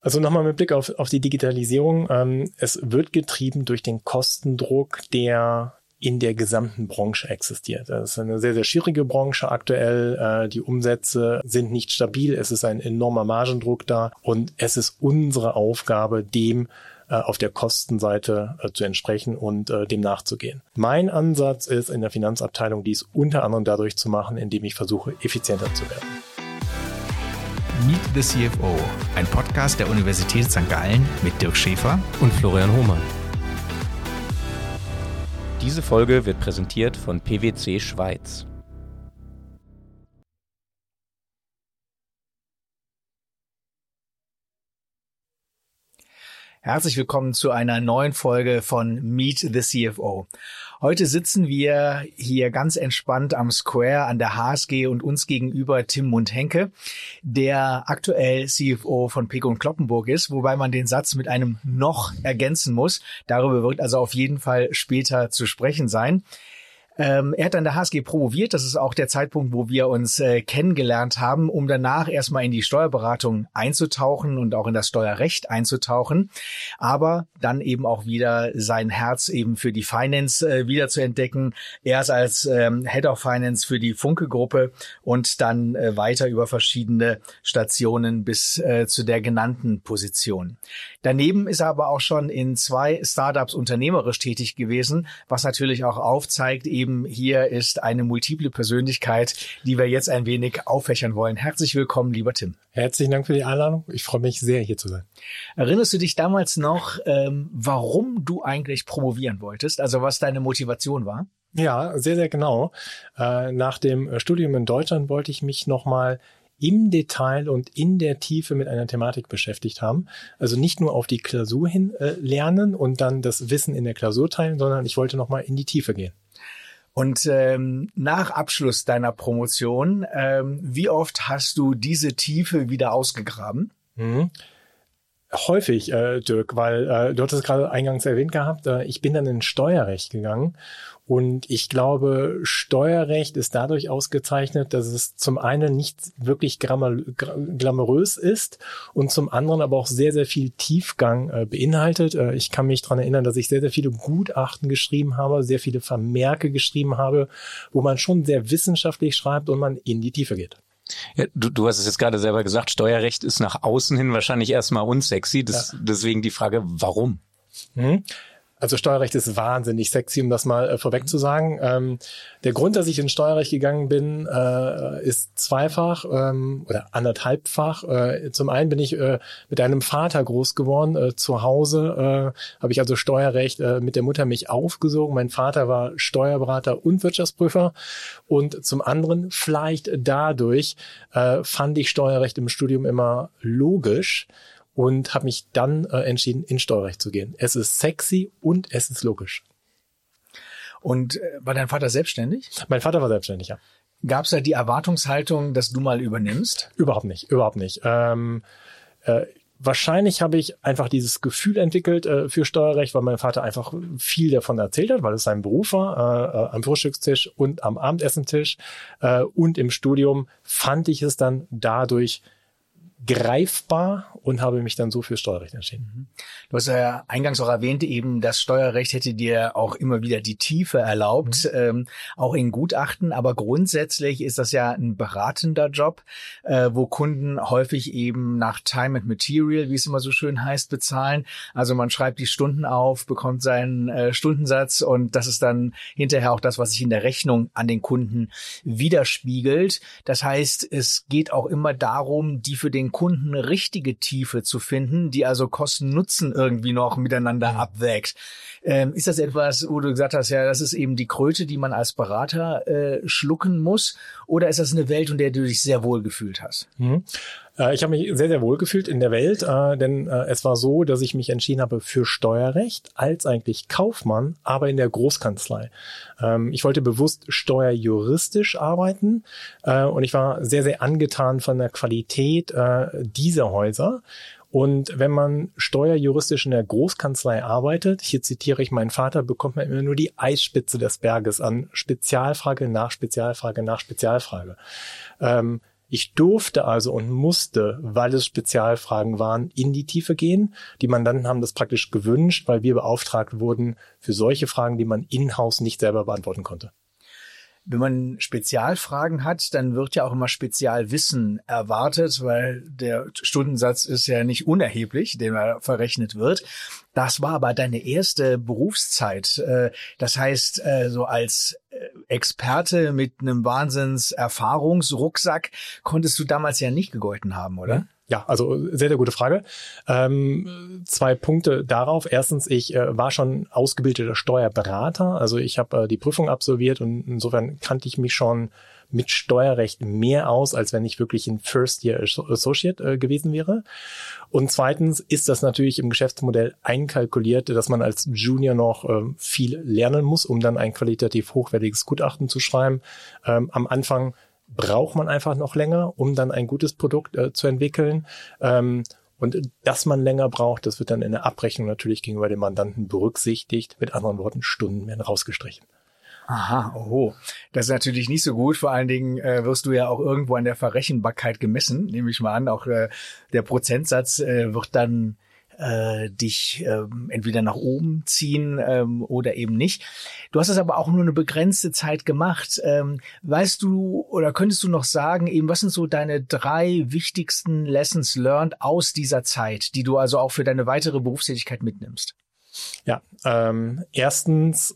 Also nochmal mit Blick auf die Digitalisierung. Es wird getrieben durch den Kostendruck, der in der gesamten Branche existiert. Das ist eine sehr, sehr schwierige Branche aktuell. Die Umsätze sind nicht stabil. Es ist ein enormer Margendruck da. Und es ist unsere Aufgabe, dem auf der Kostenseite zu entsprechen und dem nachzugehen. Mein Ansatz ist in der Finanzabteilung, dies unter anderem dadurch zu machen, indem ich versuche, effizienter zu werden. Meet the CFO, ein Podcast der Universität St. Gallen mit Dirk Schäfer und Florian Hohmann. Diese Folge wird präsentiert von PwC Schweiz. Herzlich willkommen zu einer neuen Folge von Meet the CFO. Heute sitzen wir hier ganz entspannt am Square an der HSG und uns gegenüber Tim Mund-Henke, der aktuell CFO von Peek & Cloppenburg ist, wobei man den Satz mit einem noch ergänzen muss. Darüber wird also auf jeden Fall später zu sprechen sein. Er hat an der HSG promoviert, das ist auch der Zeitpunkt, wo wir uns kennengelernt haben, um danach erstmal in die Steuerberatung einzutauchen und auch in das Steuerrecht einzutauchen, aber dann eben auch wieder sein Herz eben für die Finance wieder zu entdecken. Erst als Head of Finance für die Funke-Gruppe und dann weiter über verschiedene Stationen bis zu der genannten Position. Daneben ist er aber auch schon in 2 Startups unternehmerisch tätig gewesen, was natürlich auch aufzeigt, eben hier ist eine multiple Persönlichkeit, die wir jetzt ein wenig auffächern wollen. Herzlich willkommen, lieber Tim. Herzlichen Dank für die Einladung. Ich freue mich sehr, hier zu sein. Erinnerst du dich damals noch, warum du eigentlich promovieren wolltest? Also was deine Motivation war? Ja, sehr, sehr genau. Nach dem Studium in Deutschland wollte ich mich nochmal im Detail und in der Tiefe mit einer Thematik beschäftigt haben. Also nicht nur auf die Klausur hin lernen und dann das Wissen in der Klausur teilen, sondern ich wollte nochmal in die Tiefe gehen. Und nach Abschluss deiner Promotion, wie oft hast du diese Tiefe wieder ausgegraben? Häufig, Dirk, weil du hattest es gerade eingangs erwähnt gehabt, ich bin dann in Steuerrecht gegangen und ich glaube, Steuerrecht ist dadurch ausgezeichnet, dass es zum einen nicht wirklich glamourös ist und zum anderen aber auch sehr, sehr viel Tiefgang beinhaltet. Ich kann mich daran erinnern, dass ich sehr, sehr viele Gutachten geschrieben habe, sehr viele Vermerke geschrieben habe, wo man schon sehr wissenschaftlich schreibt und man in die Tiefe geht. Ja, du hast es jetzt gerade selber gesagt, Steuerrecht ist nach außen hin wahrscheinlich erstmal unsexy. Deswegen die Frage, warum? Also Steuerrecht ist wahnsinnig sexy, um das mal vorweg zu sagen. Der Grund, dass ich ins Steuerrecht gegangen bin, ist zweifach oder anderthalbfach. Zum einen bin ich mit einem Vater groß geworden. Zu Hause habe ich also Steuerrecht mit der Mutter mich aufgesogen. Mein Vater war Steuerberater und Wirtschaftsprüfer. Und zum anderen, vielleicht dadurch, fand ich Steuerrecht im Studium immer logisch. Und habe mich dann entschieden, in Steuerrecht zu gehen. Es ist sexy und es ist logisch. Und war dein Vater selbstständig? Mein Vater war selbstständig, ja. Gab es da die Erwartungshaltung, dass du mal übernimmst? Überhaupt nicht. Wahrscheinlich habe ich einfach dieses Gefühl entwickelt für Steuerrecht, weil mein Vater einfach viel davon erzählt hat, weil es sein Beruf war, am Frühstückstisch und am Abendessentisch. Und im Studium fand ich es dann dadurch greifbar und habe mich dann so für Steuerrecht entschieden. Du hast ja eingangs auch erwähnt, eben das Steuerrecht hätte dir auch immer wieder die Tiefe erlaubt, auch in Gutachten. Aber grundsätzlich ist das ja ein beratender Job, wo Kunden häufig eben nach Time and Material, wie es immer so schön heißt, bezahlen. Also man schreibt die Stunden auf, bekommt seinen Stundensatz und das ist dann hinterher auch das, was sich in der Rechnung an den Kunden widerspiegelt. Das heißt, es geht auch immer darum, die für den Kunden richtige Tiefe zu finden, die also Kosten-Nutzen irgendwie noch miteinander abwägt. Ist das etwas, wo du gesagt hast, ja, das ist eben die Kröte, die man als Berater schlucken muss? Oder ist das eine Welt, in der du dich sehr wohl gefühlt hast? Ich habe mich sehr, sehr wohl gefühlt in der Welt, denn es war so, dass ich mich entschieden habe für Steuerrecht als eigentlich Kaufmann, aber in der Großkanzlei. Ich wollte bewusst steuerjuristisch arbeiten und ich war sehr, sehr angetan von der Qualität dieser Häuser. Und wenn man steuerjuristisch in der Großkanzlei arbeitet, hier zitiere ich meinen Vater, bekommt man immer nur die Eisspitze des Berges an Spezialfrage nach Spezialfrage nach Spezialfrage. Ich durfte also und musste, weil es Spezialfragen waren, in die Tiefe gehen. Die Mandanten haben das praktisch gewünscht, weil wir beauftragt wurden für solche Fragen, die man in-house nicht selber beantworten konnte. Wenn man Spezialfragen hat, dann wird ja auch immer Spezialwissen erwartet, weil der Stundensatz ist ja nicht unerheblich, den verrechnet wird. Das war aber deine erste Berufszeit. Das heißt, so als Experte mit einem Wahnsinns-Erfahrungsrucksack konntest du damals ja nicht gegolten haben, oder? Ja, also sehr, sehr gute Frage. 2 Punkte darauf. Erstens, ich war schon ausgebildeter Steuerberater. Also ich habe die Prüfung absolviert und insofern kannte ich mich schon mit Steuerrecht mehr aus, als wenn ich wirklich ein First-Year Associate gewesen wäre. Und zweitens ist das natürlich im Geschäftsmodell einkalkuliert, dass man als Junior noch viel lernen muss, um dann ein qualitativ hochwertiges Gutachten zu schreiben. Am Anfang braucht man einfach noch länger, um dann ein gutes Produkt zu entwickeln. Und dass man länger braucht, das wird dann in der Abrechnung natürlich gegenüber dem Mandanten berücksichtigt. Mit anderen Worten, Stunden werden rausgestrichen. Aha, oh, das ist natürlich nicht so gut. Vor allen Dingen wirst du ja auch irgendwo an der Verrechenbarkeit gemessen, nehme ich mal an. Auch der Prozentsatz wird dann dich entweder nach oben ziehen oder eben nicht. Du hast es aber auch nur eine begrenzte Zeit gemacht. Weißt du oder könntest du noch sagen, eben was sind so deine 3 wichtigsten Lessons learned aus dieser Zeit, die du also auch für deine weitere Berufstätigkeit mitnimmst? Ja, erstens,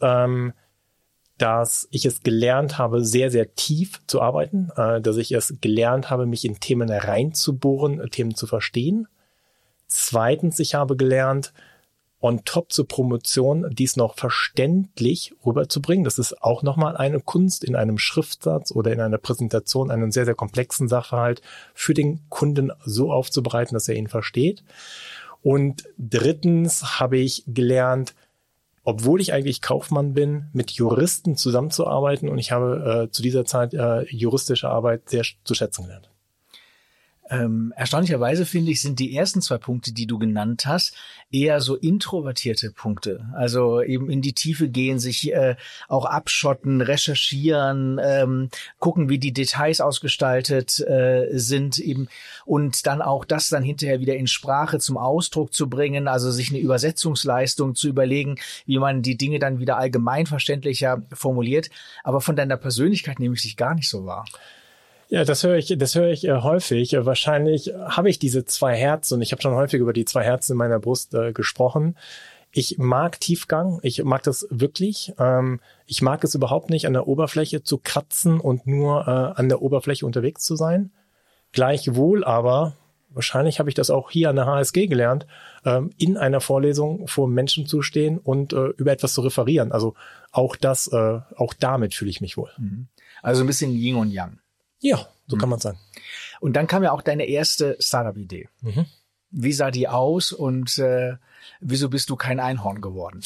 dass ich es gelernt habe, sehr, sehr tief zu arbeiten, dass ich es gelernt habe, mich in Themen reinzubohren, Themen zu verstehen. Zweitens, ich habe gelernt, on top zur Promotion dies noch verständlich rüberzubringen. Das ist auch nochmal eine Kunst, in einem Schriftsatz oder in einer Präsentation einen sehr, sehr komplexen Sachverhalt für den Kunden so aufzubereiten, dass er ihn versteht. Und drittens habe ich gelernt, obwohl ich eigentlich Kaufmann bin, mit Juristen zusammenzuarbeiten. Und ich habe zu dieser Zeit juristische Arbeit sehr zu schätzen gelernt. Erstaunlicherweise finde ich, sind die ersten 2 Punkte, die du genannt hast, eher so introvertierte Punkte. Also eben in die Tiefe gehen, sich auch abschotten, recherchieren, gucken, wie die Details ausgestaltet sind eben und dann auch das dann hinterher wieder in Sprache zum Ausdruck zu bringen, also sich eine Übersetzungsleistung zu überlegen, wie man die Dinge dann wieder allgemein verständlicher formuliert. Aber von deiner Persönlichkeit nehme ich dich gar nicht so wahr. Ja, das höre ich häufig. Wahrscheinlich habe ich diese 2 Herzen und ich habe schon häufig über die 2 Herzen in meiner Brust gesprochen. Ich mag Tiefgang, ich mag das wirklich. Ich mag es überhaupt nicht, an der Oberfläche zu kratzen und nur an der Oberfläche unterwegs zu sein. Gleichwohl aber, wahrscheinlich habe ich das auch hier an der HSG gelernt, in einer Vorlesung vor Menschen zu stehen und über etwas zu referieren. Also auch damit fühle ich mich wohl. Also ein bisschen Yin und Yang. Ja, so kann man sagen. Und dann kam ja auch deine erste Startup-Idee. Wie sah die aus und wieso bist du kein Einhorn geworden?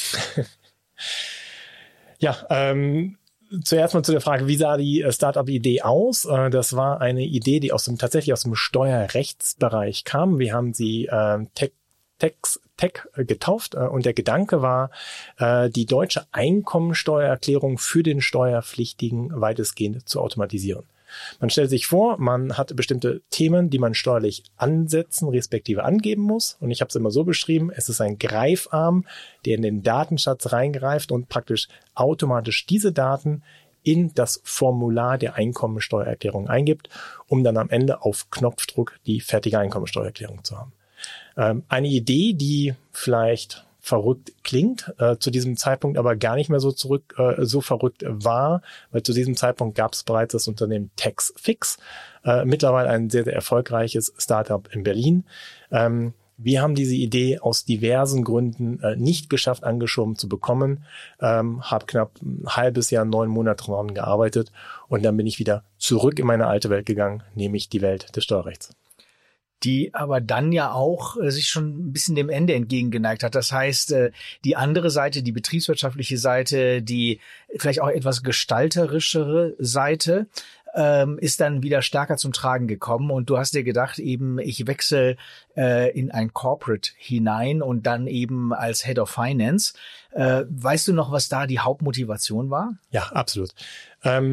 Ja, zuerst mal zu der Frage, wie sah die Startup-Idee aus? Das war eine Idee, die tatsächlich aus dem Steuerrechtsbereich kam. Wir haben sie Tech getauft und der Gedanke war, die deutsche Einkommensteuererklärung für den Steuerpflichtigen weitestgehend zu automatisieren. Man stellt sich vor, man hat bestimmte Themen, die man steuerlich ansetzen, respektive angeben muss. Und ich habe es immer so beschrieben, es ist ein Greifarm, der in den Datenschatz reingreift und praktisch automatisch diese Daten in das Formular der Einkommensteuererklärung eingibt, um dann am Ende auf Knopfdruck die fertige Einkommensteuererklärung zu haben. Eine Idee, die vielleicht verrückt klingt, zu diesem Zeitpunkt aber gar nicht mehr so verrückt war, weil zu diesem Zeitpunkt gab es bereits das Unternehmen TaxFix, mittlerweile ein sehr, sehr erfolgreiches Startup in Berlin. Wir haben diese Idee aus diversen Gründen nicht geschafft, angeschoben zu bekommen, habe knapp ein halbes Jahr, 9 Monate daran gearbeitet und dann bin ich wieder zurück in meine alte Welt gegangen, nämlich die Welt des Steuerrechts. Die aber dann ja auch sich schon ein bisschen dem Ende entgegengeneigt hat. Das heißt, die andere Seite, die betriebswirtschaftliche Seite, die vielleicht auch etwas gestalterischere Seite, ist dann wieder stärker zum Tragen gekommen. Und du hast dir gedacht, eben, ich wechsle in ein Corporate hinein und dann eben als Head of Finance. Weißt du noch, was da die Hauptmotivation war? Ja, absolut.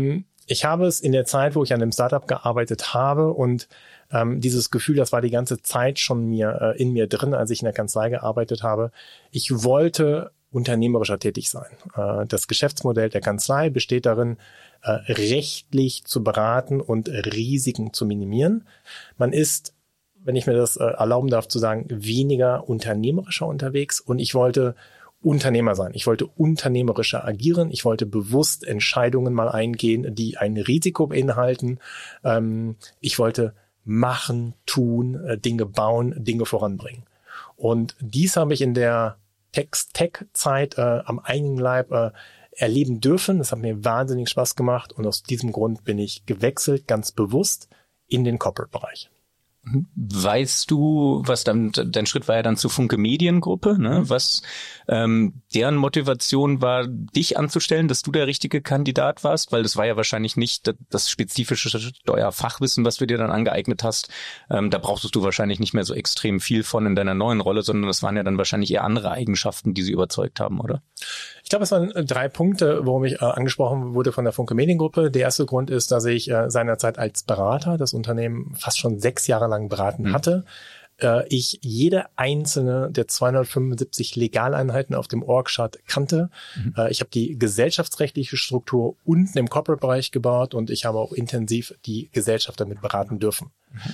Ich habe es in der Zeit, wo ich an dem Startup gearbeitet habe und dieses Gefühl, das war die ganze Zeit schon in mir drin, als ich in der Kanzlei gearbeitet habe. Ich wollte unternehmerischer tätig sein. Das Geschäftsmodell der Kanzlei besteht darin, rechtlich zu beraten und Risiken zu minimieren. Man ist, wenn ich mir das erlauben darf zu sagen, weniger unternehmerischer unterwegs und ich wollte Unternehmer sein. Ich wollte unternehmerischer agieren. Ich wollte bewusst Entscheidungen mal eingehen, die ein Risiko beinhalten. Ich wollte machen, tun, Dinge bauen, Dinge voranbringen. Und dies habe ich in der Tech-Zeit am eigenen Leib erleben dürfen. Das hat mir wahnsinnig Spaß gemacht und aus diesem Grund bin ich gewechselt, ganz bewusst in den Corporate-Bereich. Weißt du, was dein Schritt war ja dann zur Funke Mediengruppe, ne? Was deren Motivation war, dich anzustellen, dass du der richtige Kandidat warst? Weil das war ja wahrscheinlich nicht das spezifische Steuerfachwissen, was du dir dann angeeignet hast. Da brauchtest du wahrscheinlich nicht mehr so extrem viel von in deiner neuen Rolle, sondern das waren ja dann wahrscheinlich eher andere Eigenschaften, die sie überzeugt haben, oder? Ich glaube, es waren 3 Punkte, worum ich angesprochen wurde von der Funke Mediengruppe. Der erste Grund ist, dass ich seinerzeit als Berater das Unternehmen fast schon 6 Jahre lang beraten hatte. Ich jede einzelne der 275 Legaleinheiten auf dem Org-Chart kannte. Ich habe die gesellschaftsrechtliche Struktur unten im Corporate-Bereich gebaut und ich habe auch intensiv die Gesellschaft damit beraten dürfen.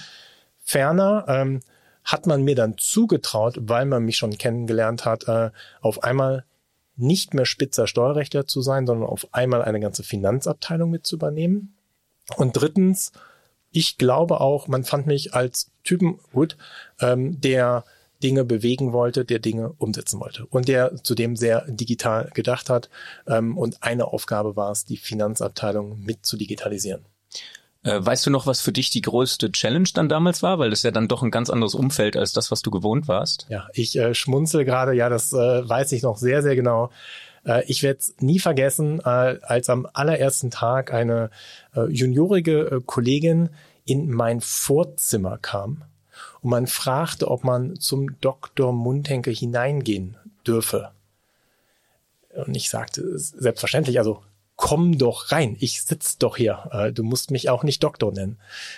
Ferner hat man mir dann zugetraut, weil man mich schon kennengelernt hat, auf einmal nicht mehr spitzer Steuerrechtler zu sein, sondern auf einmal eine ganze Finanzabteilung mit zu übernehmen. Und drittens, ich glaube auch, man fand mich als Typen gut, der Dinge bewegen wollte, der Dinge umsetzen wollte und der zudem sehr digital gedacht hat. Und eine Aufgabe war es, die Finanzabteilung mit zu digitalisieren. Weißt du noch, was für dich die größte Challenge dann damals war? Weil das ja dann doch ein ganz anderes Umfeld als das, was du gewohnt warst. Ja, ich schmunzel gerade, ja, das weiß ich noch sehr, sehr genau. Ich werde es nie vergessen, als am allerersten Tag eine juniorige Kollegin in mein Vorzimmer kam und man fragte, ob man zum Dr. Mundhenke hineingehen dürfe. Und ich sagte, selbstverständlich, also komm doch rein, ich sitze doch hier, du musst mich auch nicht Doktor nennen.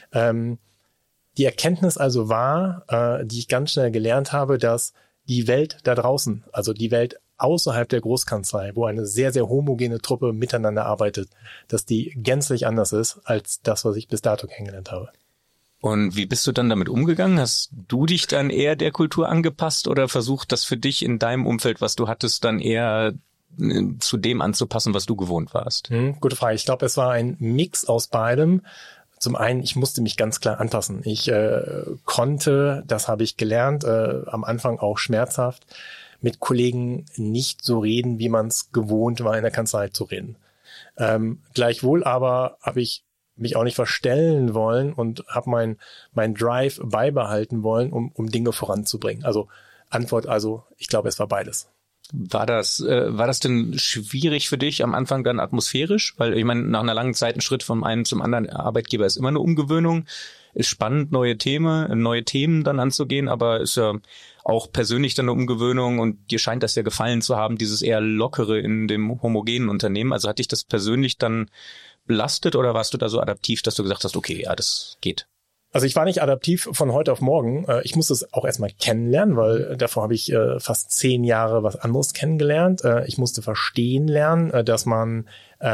Die Erkenntnis also war, die ich ganz schnell gelernt habe, dass die Welt da draußen, also die Welt außerhalb der Großkanzlei, wo eine sehr, sehr homogene Truppe miteinander arbeitet, dass die gänzlich anders ist als das, was ich bis dato kennengelernt habe. Und wie bist du dann damit umgegangen? Hast du dich dann eher der Kultur angepasst oder versucht, das für dich in deinem Umfeld, was du hattest, dann eher zu dem anzupassen, was du gewohnt warst? Gute Frage. Ich glaube, es war ein Mix aus beidem. Zum einen, ich musste mich ganz klar anpassen. Ich konnte, das habe ich gelernt, am Anfang auch schmerzhaft, mit Kollegen nicht so reden, wie man es gewohnt war, in der Kanzlei zu reden. Gleichwohl aber habe ich mich auch nicht verstellen wollen und habe mein Drive beibehalten wollen, um Dinge voranzubringen. Also Antwort, ich glaube, es war beides. War das denn schwierig für dich am Anfang dann atmosphärisch? Weil ich meine, nach einer langen Zeit ein Schritt vom einen zum anderen Arbeitgeber ist immer eine Umgewöhnung. Ist spannend, neue Themen dann anzugehen, aber ist ja auch persönlich dann eine Umgewöhnung und dir scheint das ja gefallen zu haben, dieses eher Lockere in dem homogenen Unternehmen. Also hat dich das persönlich dann belastet oder warst du da so adaptiv, dass du gesagt hast, okay, ja, das geht? Also ich war nicht adaptiv von heute auf morgen. Ich musste es auch erstmal kennenlernen, weil davor habe ich fast 10 Jahre was anderes kennengelernt. Ich musste verstehen lernen, dass man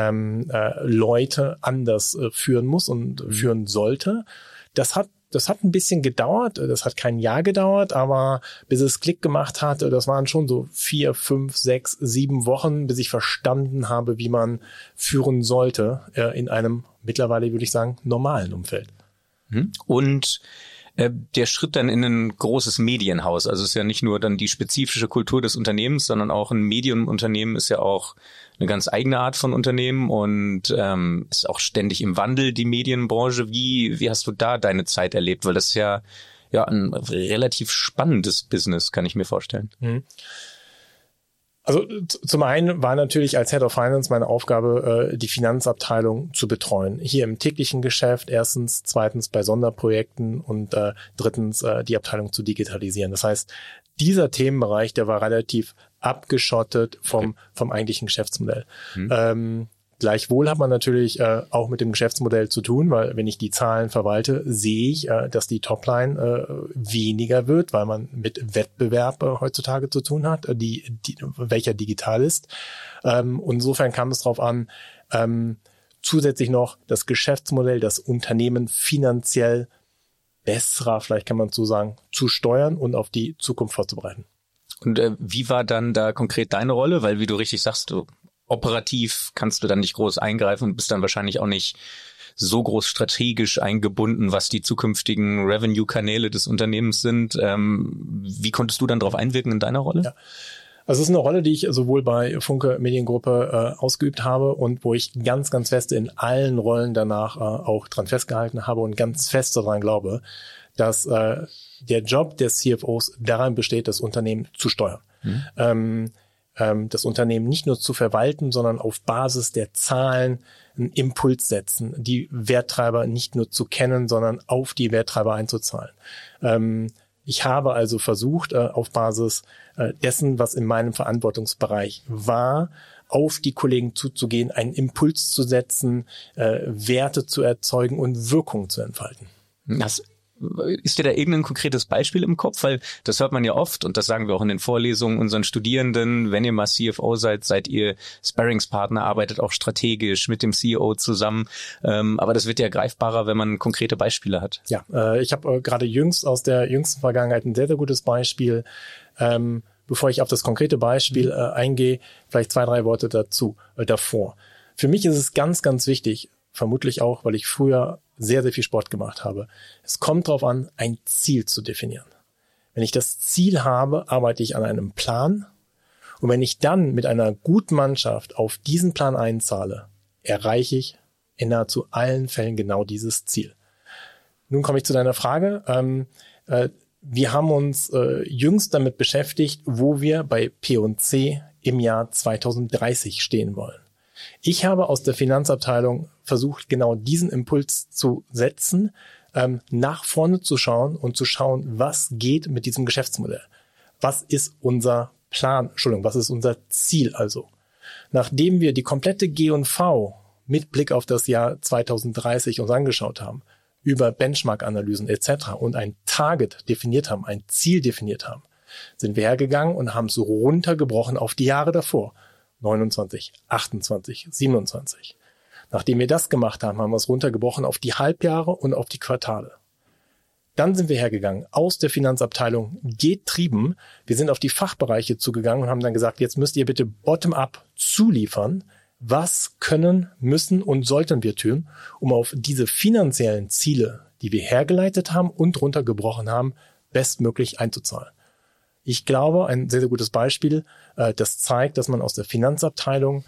Leute anders führen muss und führen sollte. Das hat ein bisschen gedauert. Das hat kein Jahr gedauert, aber bis es Klick gemacht hat, das waren schon so 4, 5, 6, 7 Wochen, bis ich verstanden habe, wie man führen sollte in einem mittlerweile, würde ich sagen, normalen Umfeld. Und der Schritt dann in ein großes Medienhaus, also es ist ja nicht nur dann die spezifische Kultur des Unternehmens, sondern auch ein Medienunternehmen ist ja auch eine ganz eigene Art von Unternehmen und ist auch ständig im Wandel, die Medienbranche. Wie hast du da deine Zeit erlebt? Weil das ist ja ein relativ spannendes Business, kann ich mir vorstellen. Also zum einen war natürlich als Head of Finance meine Aufgabe, die Finanzabteilung zu betreuen. Hier im täglichen Geschäft erstens, zweitens bei Sonderprojekten und drittens die Abteilung zu digitalisieren. Das heißt, dieser Themenbereich, der war relativ abgeschottet vom eigentlichen Geschäftsmodell. Gleichwohl hat man natürlich auch mit dem Geschäftsmodell zu tun, weil wenn ich die Zahlen verwalte, sehe ich, dass die Topline weniger wird, weil man mit Wettbewerb heutzutage zu tun hat, welcher digital ist. Insofern kam es darauf an, zusätzlich noch das Geschäftsmodell, das Unternehmen finanziell besserer, vielleicht kann man so sagen, zu steuern und auf die Zukunft vorzubereiten. Und wie war dann da konkret deine Rolle? Weil, wie du richtig sagst, operativ kannst du dann nicht groß eingreifen und bist dann wahrscheinlich auch nicht so groß strategisch eingebunden, was die zukünftigen Revenue-Kanäle des Unternehmens sind. Wie konntest du dann darauf einwirken in deiner Rolle? Ja. Also es ist eine Rolle, die ich sowohl bei Funke Mediengruppe ausgeübt habe und wo ich ganz, ganz fest in allen Rollen danach auch dran festgehalten habe und ganz fest daran glaube, dass der Job des CFOs darin besteht, das Unternehmen zu steuern. Das Unternehmen nicht nur zu verwalten, sondern auf Basis der Zahlen einen Impuls setzen, die Werttreiber nicht nur zu kennen, sondern auf die Werttreiber einzuzahlen. Ich habe also versucht, auf Basis dessen, was in meinem Verantwortungsbereich war, auf die Kollegen zuzugehen, einen Impuls zu setzen, Werte zu erzeugen und Wirkung zu entfalten. Ist dir da irgendein konkretes Beispiel im Kopf? Weil das hört man ja oft und das sagen wir auch in den Vorlesungen unseren Studierenden. Wenn ihr mal CFO seid ihr Sparringspartner, arbeitet auch strategisch mit dem CEO zusammen. Aber das wird ja greifbarer, wenn man konkrete Beispiele hat. Ja, ich habe gerade jüngst aus der jüngsten Vergangenheit ein sehr, sehr gutes Beispiel. Bevor ich auf das konkrete Beispiel eingehe, vielleicht 2, 3 Worte davor. Für mich ist es ganz, ganz wichtig, vermutlich auch, weil ich früher sehr, sehr viel Sport gemacht habe. Es kommt darauf an, ein Ziel zu definieren. Wenn ich das Ziel habe, arbeite ich an einem Plan. Und wenn ich dann mit einer guten Mannschaft auf diesen Plan einzahle, erreiche ich in nahezu allen Fällen genau dieses Ziel. Nun komme ich zu deiner Frage. Wir haben uns jüngst damit beschäftigt, wo wir bei P&C im Jahr 2030 stehen wollen. Ich habe aus der Finanzabteilung versucht, genau diesen Impuls zu setzen, nach vorne zu schauen und zu schauen, was geht mit diesem Geschäftsmodell. Was ist unser Plan? Was ist unser Ziel also? Nachdem wir die komplette G&V mit Blick auf das Jahr 2030 uns angeschaut haben, über Benchmark-Analysen etc. und ein Target definiert haben, ein Ziel definiert haben, sind wir hergegangen und haben es runtergebrochen auf die Jahre davor. 29, 28, 27. Nachdem wir das gemacht haben, haben wir es runtergebrochen auf die Halbjahre und auf die Quartale. Dann sind wir hergegangen aus der Finanzabteilung getrieben. Wir sind auf die Fachbereiche zugegangen und haben dann gesagt, jetzt müsst ihr bitte bottom-up zuliefern. Was können, müssen und sollten wir tun, um auf diese finanziellen Ziele, die wir hergeleitet haben und runtergebrochen haben, bestmöglich einzuzahlen? Ich glaube, ein sehr, sehr gutes Beispiel, das zeigt, dass man aus der Finanzabteilung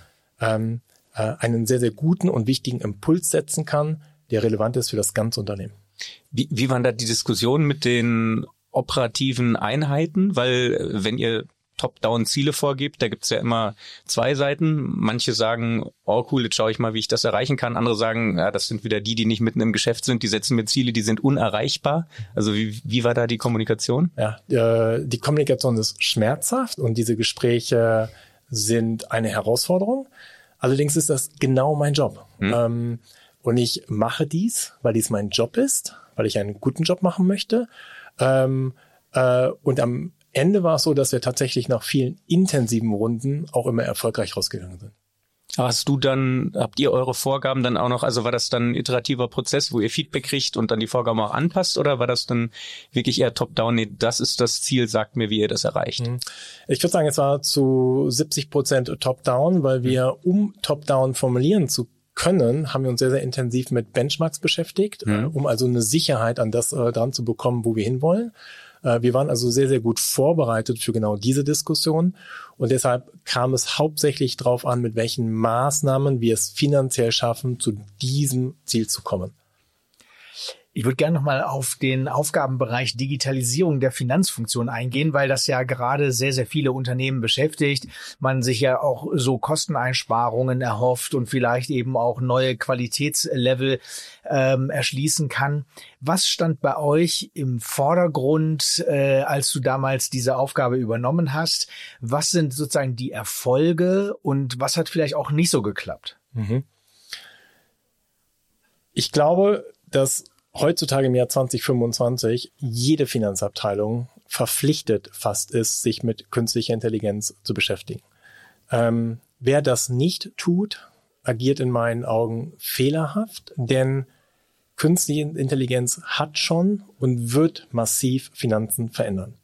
einen sehr, sehr guten und wichtigen Impuls setzen kann, der relevant ist für das ganze Unternehmen. Wie waren da die Diskussionen mit den operativen Einheiten? Weil wenn ihr Top-Down-Ziele vorgibt, da gibt's ja immer 2 Seiten. Manche sagen, oh cool, jetzt schaue ich mal, wie ich das erreichen kann. Andere sagen, ja, das sind wieder die nicht mitten im Geschäft sind, die setzen mir Ziele, die sind unerreichbar. Also wie war da die Kommunikation? Ja, die Kommunikation ist schmerzhaft und diese Gespräche sind eine Herausforderung. Allerdings ist das genau mein Job. Und ich mache dies, weil dies mein Job ist, weil ich einen guten Job machen möchte. Und am Ende war es so, dass wir tatsächlich nach vielen intensiven Runden auch immer erfolgreich rausgegangen sind. Habt ihr eure Vorgaben dann auch noch, also war das dann ein iterativer Prozess, wo ihr Feedback kriegt und dann die Vorgaben auch anpasst, oder war das dann wirklich eher top-down, nee, das ist das Ziel, sagt mir, wie ihr das erreicht? Ich würde sagen, es war zu 70% top-down, weil wir, um top-down formulieren zu können, haben wir uns sehr, sehr intensiv mit Benchmarks beschäftigt, um also eine Sicherheit an das dran zu bekommen, wo wir hinwollen. Wir waren also sehr, sehr gut vorbereitet für genau diese Diskussion und deshalb kam es hauptsächlich darauf an, mit welchen Maßnahmen wir es finanziell schaffen, zu diesem Ziel zu kommen. Ich würde gerne nochmal auf den Aufgabenbereich Digitalisierung der Finanzfunktion eingehen, weil das ja gerade sehr, sehr viele Unternehmen beschäftigt. Man sich ja auch so Kosteneinsparungen erhofft und vielleicht eben auch neue Qualitätslevel erschließen kann. Was stand bei euch im Vordergrund, als du damals diese Aufgabe übernommen hast? Was sind sozusagen die Erfolge und was hat vielleicht auch nicht so geklappt? Ich glaube, dass heutzutage im Jahr 2025 jede Finanzabteilung verpflichtet fast ist, sich mit künstlicher Intelligenz zu beschäftigen. Wer das nicht tut, agiert in meinen Augen fehlerhaft, denn künstliche Intelligenz hat schon und wird massiv Finanzen verändern.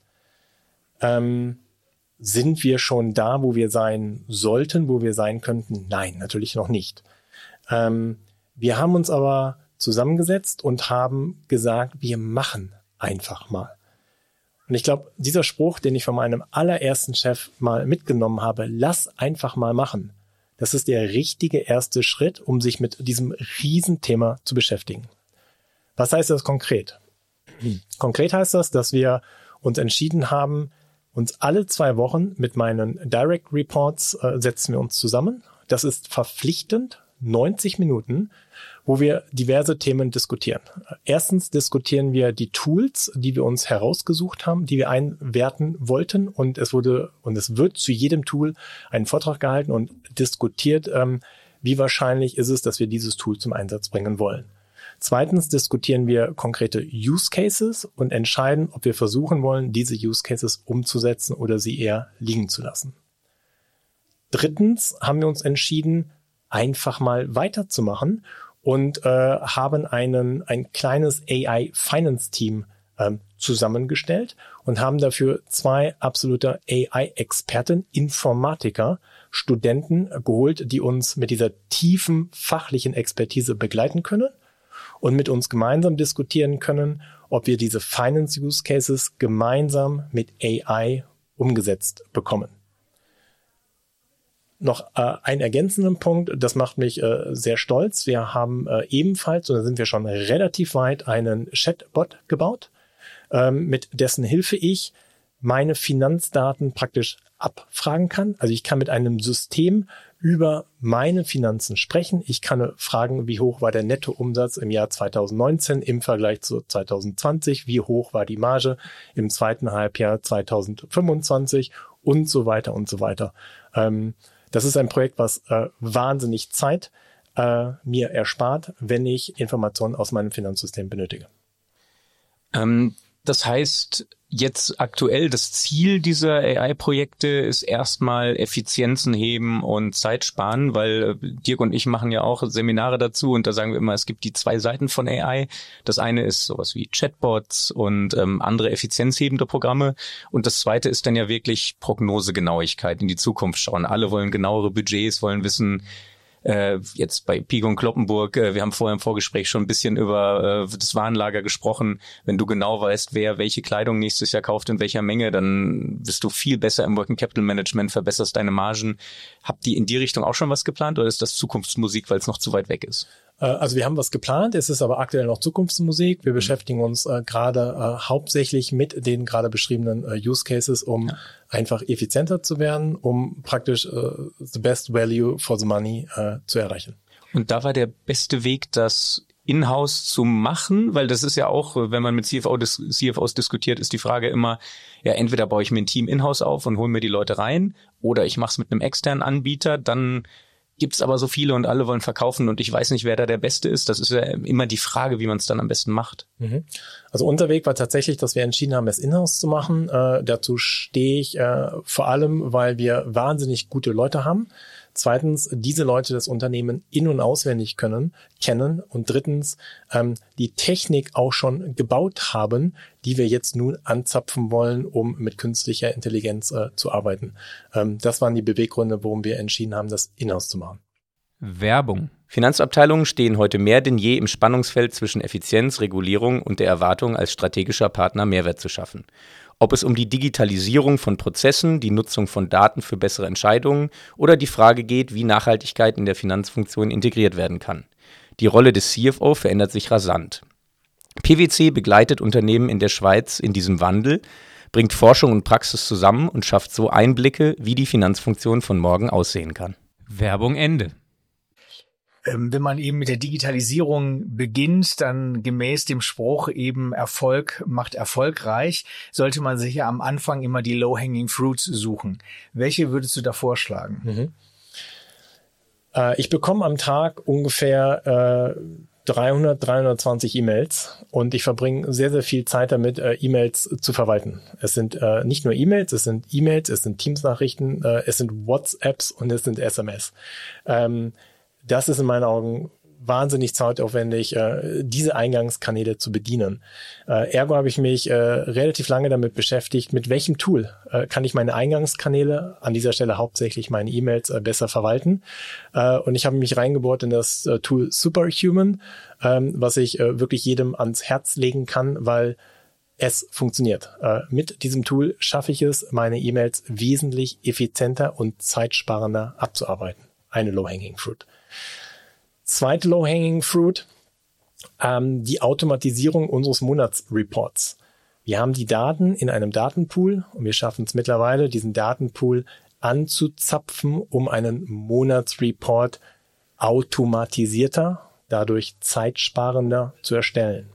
Sind wir schon da, wo wir sein sollten, wo wir sein könnten? Nein, natürlich noch nicht. Wir haben uns aber zusammengesetzt und haben gesagt, wir machen einfach mal. Und ich glaube, dieser Spruch, den ich von meinem allerersten Chef mal mitgenommen habe, lass einfach mal machen, das ist der richtige erste Schritt, um sich mit diesem Riesenthema zu beschäftigen. Was heißt das konkret? Konkret heißt das, dass wir uns entschieden haben, uns alle 2 Wochen mit meinen Direct Reports setzen wir uns zusammen. Das ist verpflichtend, 90 Minuten, wo wir diverse Themen diskutieren. Erstens diskutieren wir die Tools, die wir uns herausgesucht haben, die wir einwerten wollten, und es wird zu jedem Tool einen Vortrag gehalten und diskutiert, wie wahrscheinlich ist es, dass wir dieses Tool zum Einsatz bringen wollen. Zweitens diskutieren wir konkrete Use Cases und entscheiden, ob wir versuchen wollen, diese Use Cases umzusetzen oder sie eher liegen zu lassen. Drittens haben wir uns entschieden, einfach mal weiterzumachen und haben ein kleines AI-Finance-Team zusammengestellt und haben dafür 2 absolute AI-Experten, Informatiker, Studenten geholt, die uns mit dieser tiefen fachlichen Expertise begleiten können und mit uns gemeinsam diskutieren können, ob wir diese Finance-Use-Cases gemeinsam mit AI umgesetzt bekommen. Noch einen ergänzenden Punkt, das macht mich sehr stolz. Wir haben ebenfalls, und da sind wir schon relativ weit, einen Chatbot gebaut, mit dessen Hilfe ich meine Finanzdaten praktisch abfragen kann. Also ich kann mit einem System über meine Finanzen sprechen. Ich kann fragen, wie hoch war der Nettoumsatz im Jahr 2019 im Vergleich zu 2020, wie hoch war die Marge im zweiten Halbjahr 2025 und so weiter und so weiter. Das ist ein Projekt, was wahnsinnig Zeit mir erspart, wenn ich Informationen aus meinem Finanzsystem benötige. Das heißt, jetzt aktuell das Ziel dieser AI-Projekte ist erstmal Effizienzen heben und Zeit sparen, weil Dirk und ich machen ja auch Seminare dazu und da sagen wir immer, es gibt die 2 Seiten von AI. Das eine ist sowas wie Chatbots und andere effizienzhebende Programme und das zweite ist dann ja wirklich Prognosegenauigkeit, in die Zukunft schauen. Alle wollen genauere Budgets, wollen wissen, jetzt bei Pico und Kloppenburg, wir haben vorher im Vorgespräch schon ein bisschen über das Warenlager gesprochen. Wenn du genau weißt, wer welche Kleidung nächstes Jahr kauft, in welcher Menge, dann bist du viel besser im Working Capital Management, verbesserst deine Margen. Habt ihr in die Richtung auch schon was geplant oder ist das Zukunftsmusik, weil es noch zu weit weg ist? Also wir haben was geplant, es ist aber aktuell noch Zukunftsmusik. Wir beschäftigen uns gerade hauptsächlich mit den gerade beschriebenen Use Cases, um einfach effizienter zu werden, um praktisch the best value for the money zu erreichen. Und da war der beste Weg, das in-house zu machen, weil das ist ja auch, wenn man mit CFOs diskutiert, ist die Frage immer, ja, entweder baue ich mir ein Team in-house auf und hole mir die Leute rein oder ich mache es mit einem externen Anbieter, dann gibt's aber so viele und alle wollen verkaufen und ich weiß nicht, wer da der Beste ist. Das ist ja immer die Frage, wie man es dann am besten macht. Also unser Weg war tatsächlich, dass wir entschieden haben, es in-house zu machen. Dazu stehe ich vor allem, weil wir wahnsinnig gute Leute haben. Zweitens, diese Leute das Unternehmen in- und auswendig kennen. Und drittens, die Technik auch schon gebaut haben, die wir jetzt nun anzapfen wollen, um mit künstlicher Intelligenz zu arbeiten. Das waren die Beweggründe, warum wir entschieden haben, das in-house zu machen. Werbung. Finanzabteilungen stehen heute mehr denn je im Spannungsfeld zwischen Effizienz, Regulierung und der Erwartung, als strategischer Partner Mehrwert zu schaffen. Ob es um die Digitalisierung von Prozessen, die Nutzung von Daten für bessere Entscheidungen oder die Frage geht, wie Nachhaltigkeit in der Finanzfunktion integriert werden kann. Die Rolle des CFO verändert sich rasant. PwC begleitet Unternehmen in der Schweiz in diesem Wandel, bringt Forschung und Praxis zusammen und schafft so Einblicke, wie die Finanzfunktion von morgen aussehen kann. Werbung Ende. Wenn man eben mit der Digitalisierung beginnt, dann gemäß dem Spruch eben Erfolg macht erfolgreich, sollte man sich ja am Anfang immer die Low-Hanging Fruits suchen. Welche würdest du da vorschlagen? Ich bekomme am Tag ungefähr 320 E-Mails und ich verbringe sehr, sehr viel Zeit damit, E-Mails zu verwalten. Es sind nicht nur E-Mails, es sind Teams-Nachrichten, es sind WhatsApps und es sind SMS. Das ist in meinen Augen wahnsinnig zeitaufwendig, diese Eingangskanäle zu bedienen. Ergo habe ich mich relativ lange damit beschäftigt, mit welchem Tool kann ich meine Eingangskanäle, an dieser Stelle hauptsächlich meine E-Mails, besser verwalten. Und ich habe mich reingebohrt in das Tool Superhuman, was ich wirklich jedem ans Herz legen kann, weil es funktioniert. Mit diesem Tool schaffe ich es, meine E-Mails wesentlich effizienter und zeitsparender abzuarbeiten. Eine Low-Hanging Fruit. Zweite Low-Hanging Fruit, die Automatisierung unseres Monatsreports. Wir haben die Daten in einem Datenpool und wir schaffen es mittlerweile, diesen Datenpool anzuzapfen, um einen Monatsreport automatisierter, dadurch zeitsparender zu erstellen.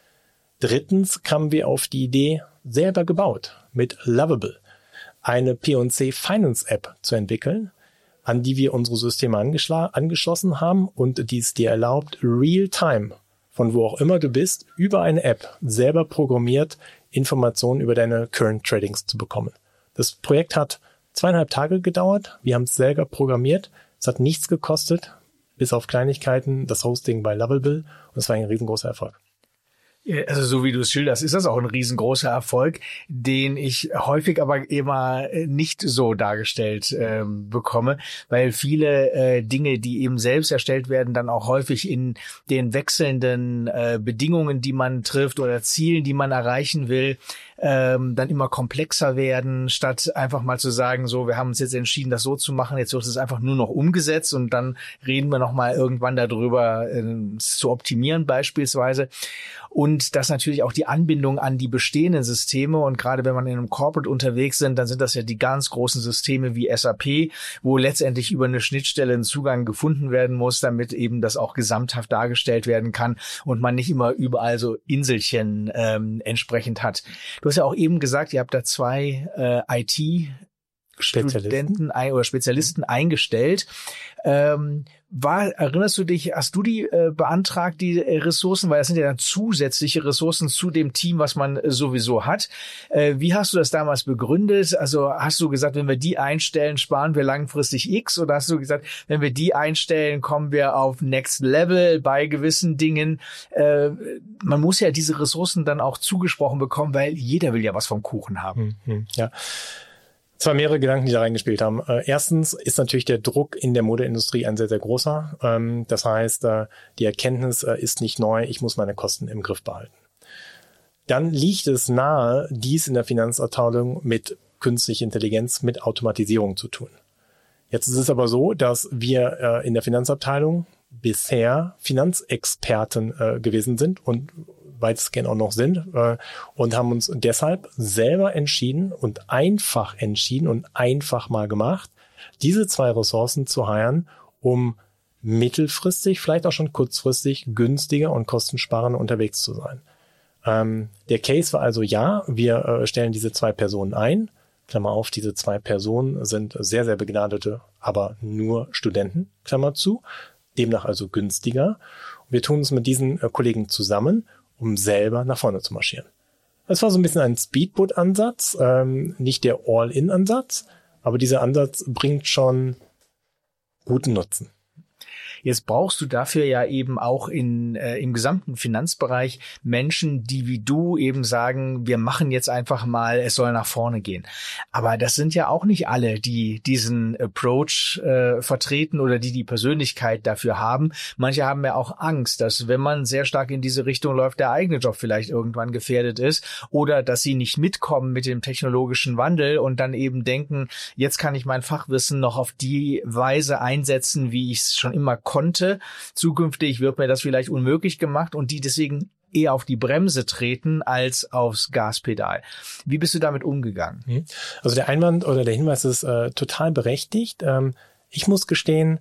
Drittens kamen wir auf die Idee, selber gebaut, mit Lovable, eine P&C Finance App zu entwickeln, an die wir unsere Systeme angeschlossen haben und die es dir erlaubt, real-time, von wo auch immer du bist, über eine App selber programmiert, Informationen über deine Current Tradings zu bekommen. Das Projekt hat 2,5 Tage gedauert. Wir haben es selber programmiert. Es hat nichts gekostet, bis auf Kleinigkeiten, das Hosting bei Lovable. Und es war ein riesengroßer Erfolg. Also so wie du es schilderst, ist das auch ein riesengroßer Erfolg, den ich häufig aber immer nicht so dargestellt bekomme, weil viele Dinge, die eben selbst erstellt werden, dann auch häufig in den wechselnden Bedingungen, die man trifft oder Zielen, die man erreichen will, dann immer komplexer werden, statt einfach mal zu sagen, so, wir haben uns jetzt entschieden, das so zu machen, jetzt wird es einfach nur noch umgesetzt und dann reden wir nochmal irgendwann darüber, es zu optimieren beispielsweise. Und das natürlich auch die Anbindung an die bestehenden Systeme. Und gerade wenn man in einem Corporate unterwegs sind, dann sind das ja die ganz großen Systeme wie SAP, wo letztendlich über eine Schnittstelle ein Zugang gefunden werden muss, damit eben das auch gesamthaft dargestellt werden kann und man nicht immer überall so Inselchen entsprechend hat. Du hast ja auch eben gesagt, ihr habt da 2 IT-Studenten oder Spezialisten eingestellt. Erinnerst du dich, hast du die beantragt, die Ressourcen? Weil das sind ja dann zusätzliche Ressourcen zu dem Team, was man sowieso hat. Wie hast du das damals begründet? Also hast du gesagt, wenn wir die einstellen, sparen wir langfristig X? Oder hast du gesagt, wenn wir die einstellen, kommen wir auf Next Level bei gewissen Dingen? Man muss ja diese Ressourcen dann auch zugesprochen bekommen, weil jeder will ja was vom Kuchen haben. Ja. Es waren mehrere Gedanken, die da reingespielt haben. Erstens ist natürlich der Druck in der Modeindustrie ein sehr, sehr großer. Das heißt, die Erkenntnis ist nicht neu, ich muss meine Kosten im Griff behalten. Dann liegt es nahe, dies in der Finanzabteilung mit künstlicher Intelligenz, mit Automatisierung zu tun. Jetzt ist es aber so, dass wir in der Finanzabteilung bisher Finanzexperten gewesen sind und weitestgehend auch noch sind und haben uns deshalb selber entschieden und einfach mal gemacht, diese 2 Ressourcen zu hiren, um mittelfristig, vielleicht auch schon kurzfristig günstiger und kostensparender unterwegs zu sein. Der Case war also, ja, wir stellen diese 2 Personen ein. Klammer auf, diese 2 Personen sind sehr, sehr begnadete, aber nur Studenten, Klammer zu, demnach also günstiger. Wir tun es mit diesen Kollegen zusammen, um selber nach vorne zu marschieren. Das war so ein bisschen ein Speedboat-Ansatz, nicht der All-in-Ansatz, aber dieser Ansatz bringt schon guten Nutzen. Jetzt brauchst du dafür ja eben auch im gesamten Finanzbereich Menschen, die wie du eben sagen, wir machen jetzt einfach mal, es soll nach vorne gehen. Aber das sind ja auch nicht alle, die diesen Approach vertreten oder die Persönlichkeit dafür haben. Manche haben ja auch Angst, dass wenn man sehr stark in diese Richtung läuft, der eigene Job vielleicht irgendwann gefährdet ist oder dass sie nicht mitkommen mit dem technologischen Wandel und dann eben denken, jetzt kann ich mein Fachwissen noch auf die Weise einsetzen, wie ich es schon immer konnte. Zukünftig wird mir das vielleicht unmöglich gemacht und die deswegen eher auf die Bremse treten als aufs Gaspedal. Wie bist du damit umgegangen? Also der Einwand oder der Hinweis ist total berechtigt. Ich muss gestehen,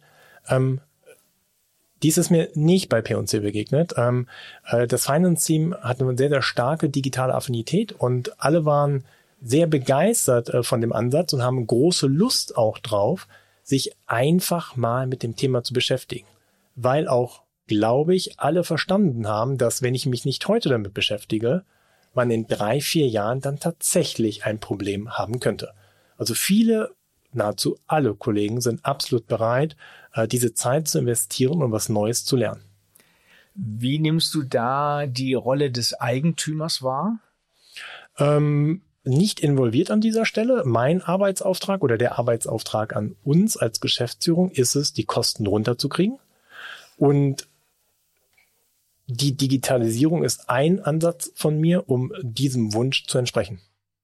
dies ist mir nicht bei P&C begegnet. Das Finance-Team hat eine sehr, sehr starke digitale Affinität und alle waren sehr begeistert von dem Ansatz und haben große Lust auch drauf, sich einfach mal mit dem Thema zu beschäftigen. Weil auch, glaube ich, alle verstanden haben, dass wenn ich mich nicht heute damit beschäftige, man in 3-4 Jahren dann tatsächlich ein Problem haben könnte. Also nahezu alle Kollegen sind absolut bereit, diese Zeit zu investieren, um was Neues zu lernen. Wie nimmst du da die Rolle des Eigentümers wahr? Nicht involviert an dieser Stelle. Mein Arbeitsauftrag oder der Arbeitsauftrag an uns als Geschäftsführung ist es, die Kosten runterzukriegen. Und die Digitalisierung ist ein Ansatz von mir, um diesem Wunsch zu entsprechen.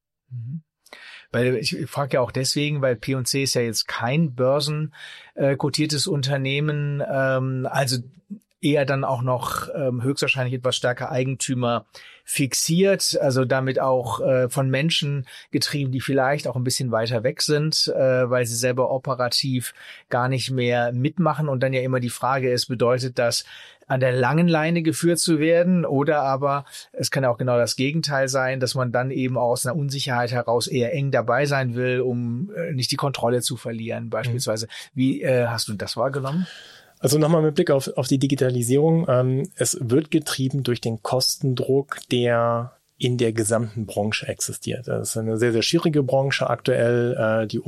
Weil ich frage ja auch deswegen, weil P&C ist ja jetzt kein börsenkotiertes Unternehmen, also eher dann auch noch höchstwahrscheinlich etwas stärker Eigentümer fixiert, also damit auch von Menschen getrieben, die vielleicht auch ein bisschen weiter weg sind, weil sie selber operativ gar nicht mehr mitmachen. Und dann ja immer die Frage ist, bedeutet das, an der langen Leine geführt zu werden, oder aber es kann ja auch genau das Gegenteil sein, dass man dann eben aus einer Unsicherheit heraus eher eng dabei sein will, um nicht die Kontrolle zu verlieren beispielsweise. Wie hast du das wahrgenommen? Also nochmal mit Blick auf die Digitalisierung. Es wird getrieben durch den Kostendruck, der in der gesamten Branche existiert. Das ist eine sehr, sehr schwierige Branche aktuell. Die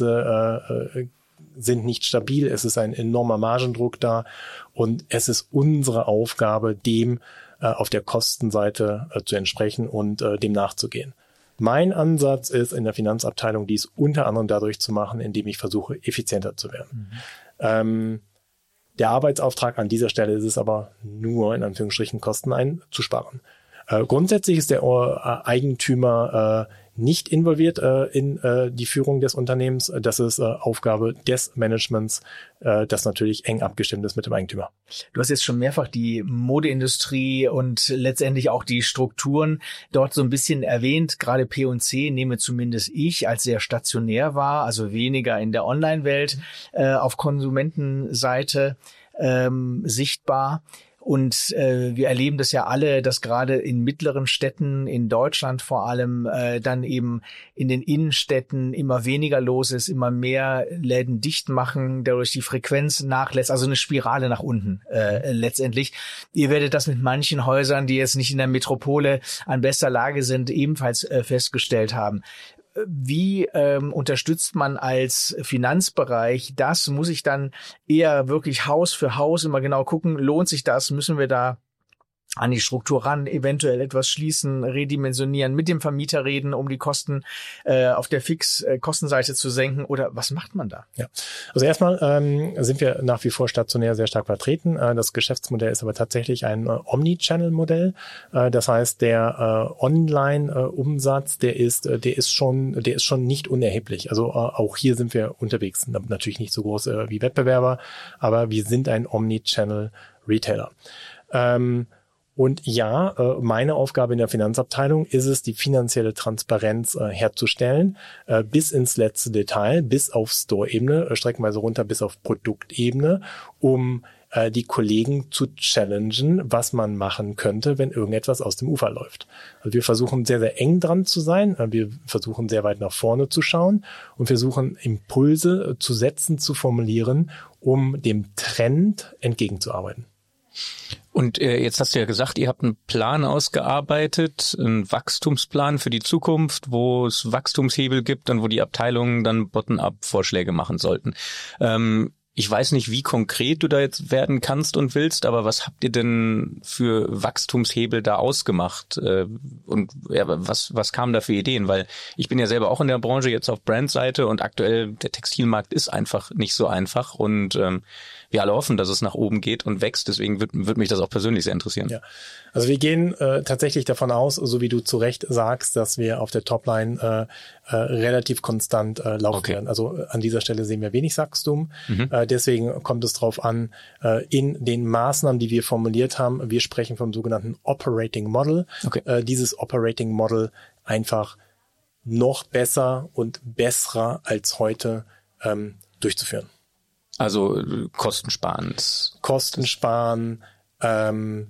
Umsätze sind nicht stabil. Es ist ein enormer Margendruck da. Und es ist unsere Aufgabe, dem auf der Kostenseite zu entsprechen und dem nachzugehen. Mein Ansatz ist in der Finanzabteilung, dies unter anderem dadurch zu machen, indem ich versuche, effizienter zu werden. Der Arbeitsauftrag an dieser Stelle ist es aber nur, in Anführungsstrichen, Kosten einzusparen. Grundsätzlich ist der Eigentümer nicht involviert in die Führung des Unternehmens. Das ist Aufgabe des Managements, das natürlich eng abgestimmt ist mit dem Eigentümer. Du hast jetzt schon mehrfach die Modeindustrie und letztendlich auch die Strukturen dort so ein bisschen erwähnt. Gerade P&C nehme zumindest ich als sehr stationär wahr, also weniger in der Online-Welt, auf Konsumentenseite sichtbar. Und wir erleben das ja alle, dass gerade in mittleren Städten, in Deutschland vor allem, dann eben in den Innenstädten immer weniger los ist, immer mehr Läden dicht machen, dadurch die Frequenz nachlässt, also eine Spirale nach unten letztendlich. Ihr werdet das mit manchen Häusern, die jetzt nicht in der Metropole an bester Lage sind, ebenfalls festgestellt haben. Wie unterstützt man als Finanzbereich das? Muss ich dann eher wirklich Haus für Haus immer genau gucken, lohnt sich das? Müssen wir da an die Struktur ran, eventuell etwas schließen, redimensionieren, mit dem Vermieter reden, um die Kosten auf der Fix-Kostenseite zu senken? Oder was macht man da? Ja, also erstmal sind wir nach wie vor stationär sehr stark vertreten. Das Geschäftsmodell ist aber tatsächlich ein Omnichannel-Modell. Das heißt, der Online-Umsatz, der ist schon nicht unerheblich. Also auch hier sind wir unterwegs. Natürlich nicht so groß wie Wettbewerber, aber wir sind ein Omnichannel-Retailer. Und ja, meine Aufgabe in der Finanzabteilung ist es, die finanzielle Transparenz herzustellen, bis ins letzte Detail, bis auf Store-Ebene, streckenweise runter bis auf Produktebene, um die Kollegen zu challengen, was man machen könnte, wenn irgendetwas aus dem Ufer läuft. Also wir versuchen sehr, sehr eng dran zu sein, wir versuchen sehr weit nach vorne zu schauen und versuchen Impulse zu setzen, zu formulieren, um dem Trend entgegenzuarbeiten. Und jetzt hast du ja gesagt, ihr habt einen Plan ausgearbeitet, einen Wachstumsplan für die Zukunft, wo es Wachstumshebel gibt und wo die Abteilungen dann Bottom-up-Vorschläge machen sollten. Ich weiß nicht, wie konkret du da jetzt werden kannst und willst, aber was habt ihr denn für Wachstumshebel da ausgemacht? Und ja, was kamen da für Ideen? Weil ich bin ja selber auch in der Branche jetzt auf Brandseite und aktuell der Textilmarkt ist einfach nicht so einfach und wir alle hoffen, dass es nach oben geht und wächst. Deswegen wird mich das auch persönlich sehr interessieren. Ja, also wir gehen tatsächlich davon aus, so wie du zu Recht sagst, dass wir auf der Topline relativ konstant laufen werden. Also an dieser Stelle sehen wir wenig Wachstum. Deswegen kommt es darauf an, in den Maßnahmen, die wir formuliert haben, wir sprechen vom sogenannten Operating Model. Dieses Operating Model einfach noch besser und besser als heute durchzuführen. Also kostensparend. Kosten sparen,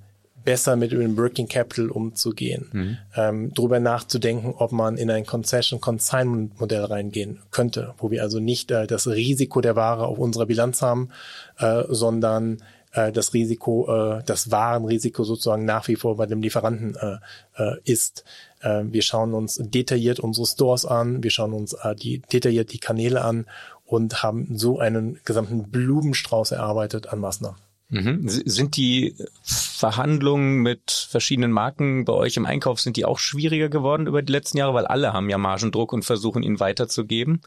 besser mit dem Working Capital umzugehen, darüber nachzudenken, ob man in ein Concession-Consignment-Modell reingehen könnte, wo wir also nicht das Risiko der Ware auf unserer Bilanz haben, sondern das Warenrisiko sozusagen nach wie vor bei dem Lieferanten ist. Wir schauen uns detailliert unsere Stores an, wir schauen uns detailliert die Kanäle an und haben so einen gesamten Blumenstrauß erarbeitet an Maßnahmen. Sind die Verhandlungen mit verschiedenen Marken bei euch im Einkauf, sind die auch schwieriger geworden über die letzten Jahre? Weil alle haben ja Margendruck und versuchen, ihn weiterzugeben.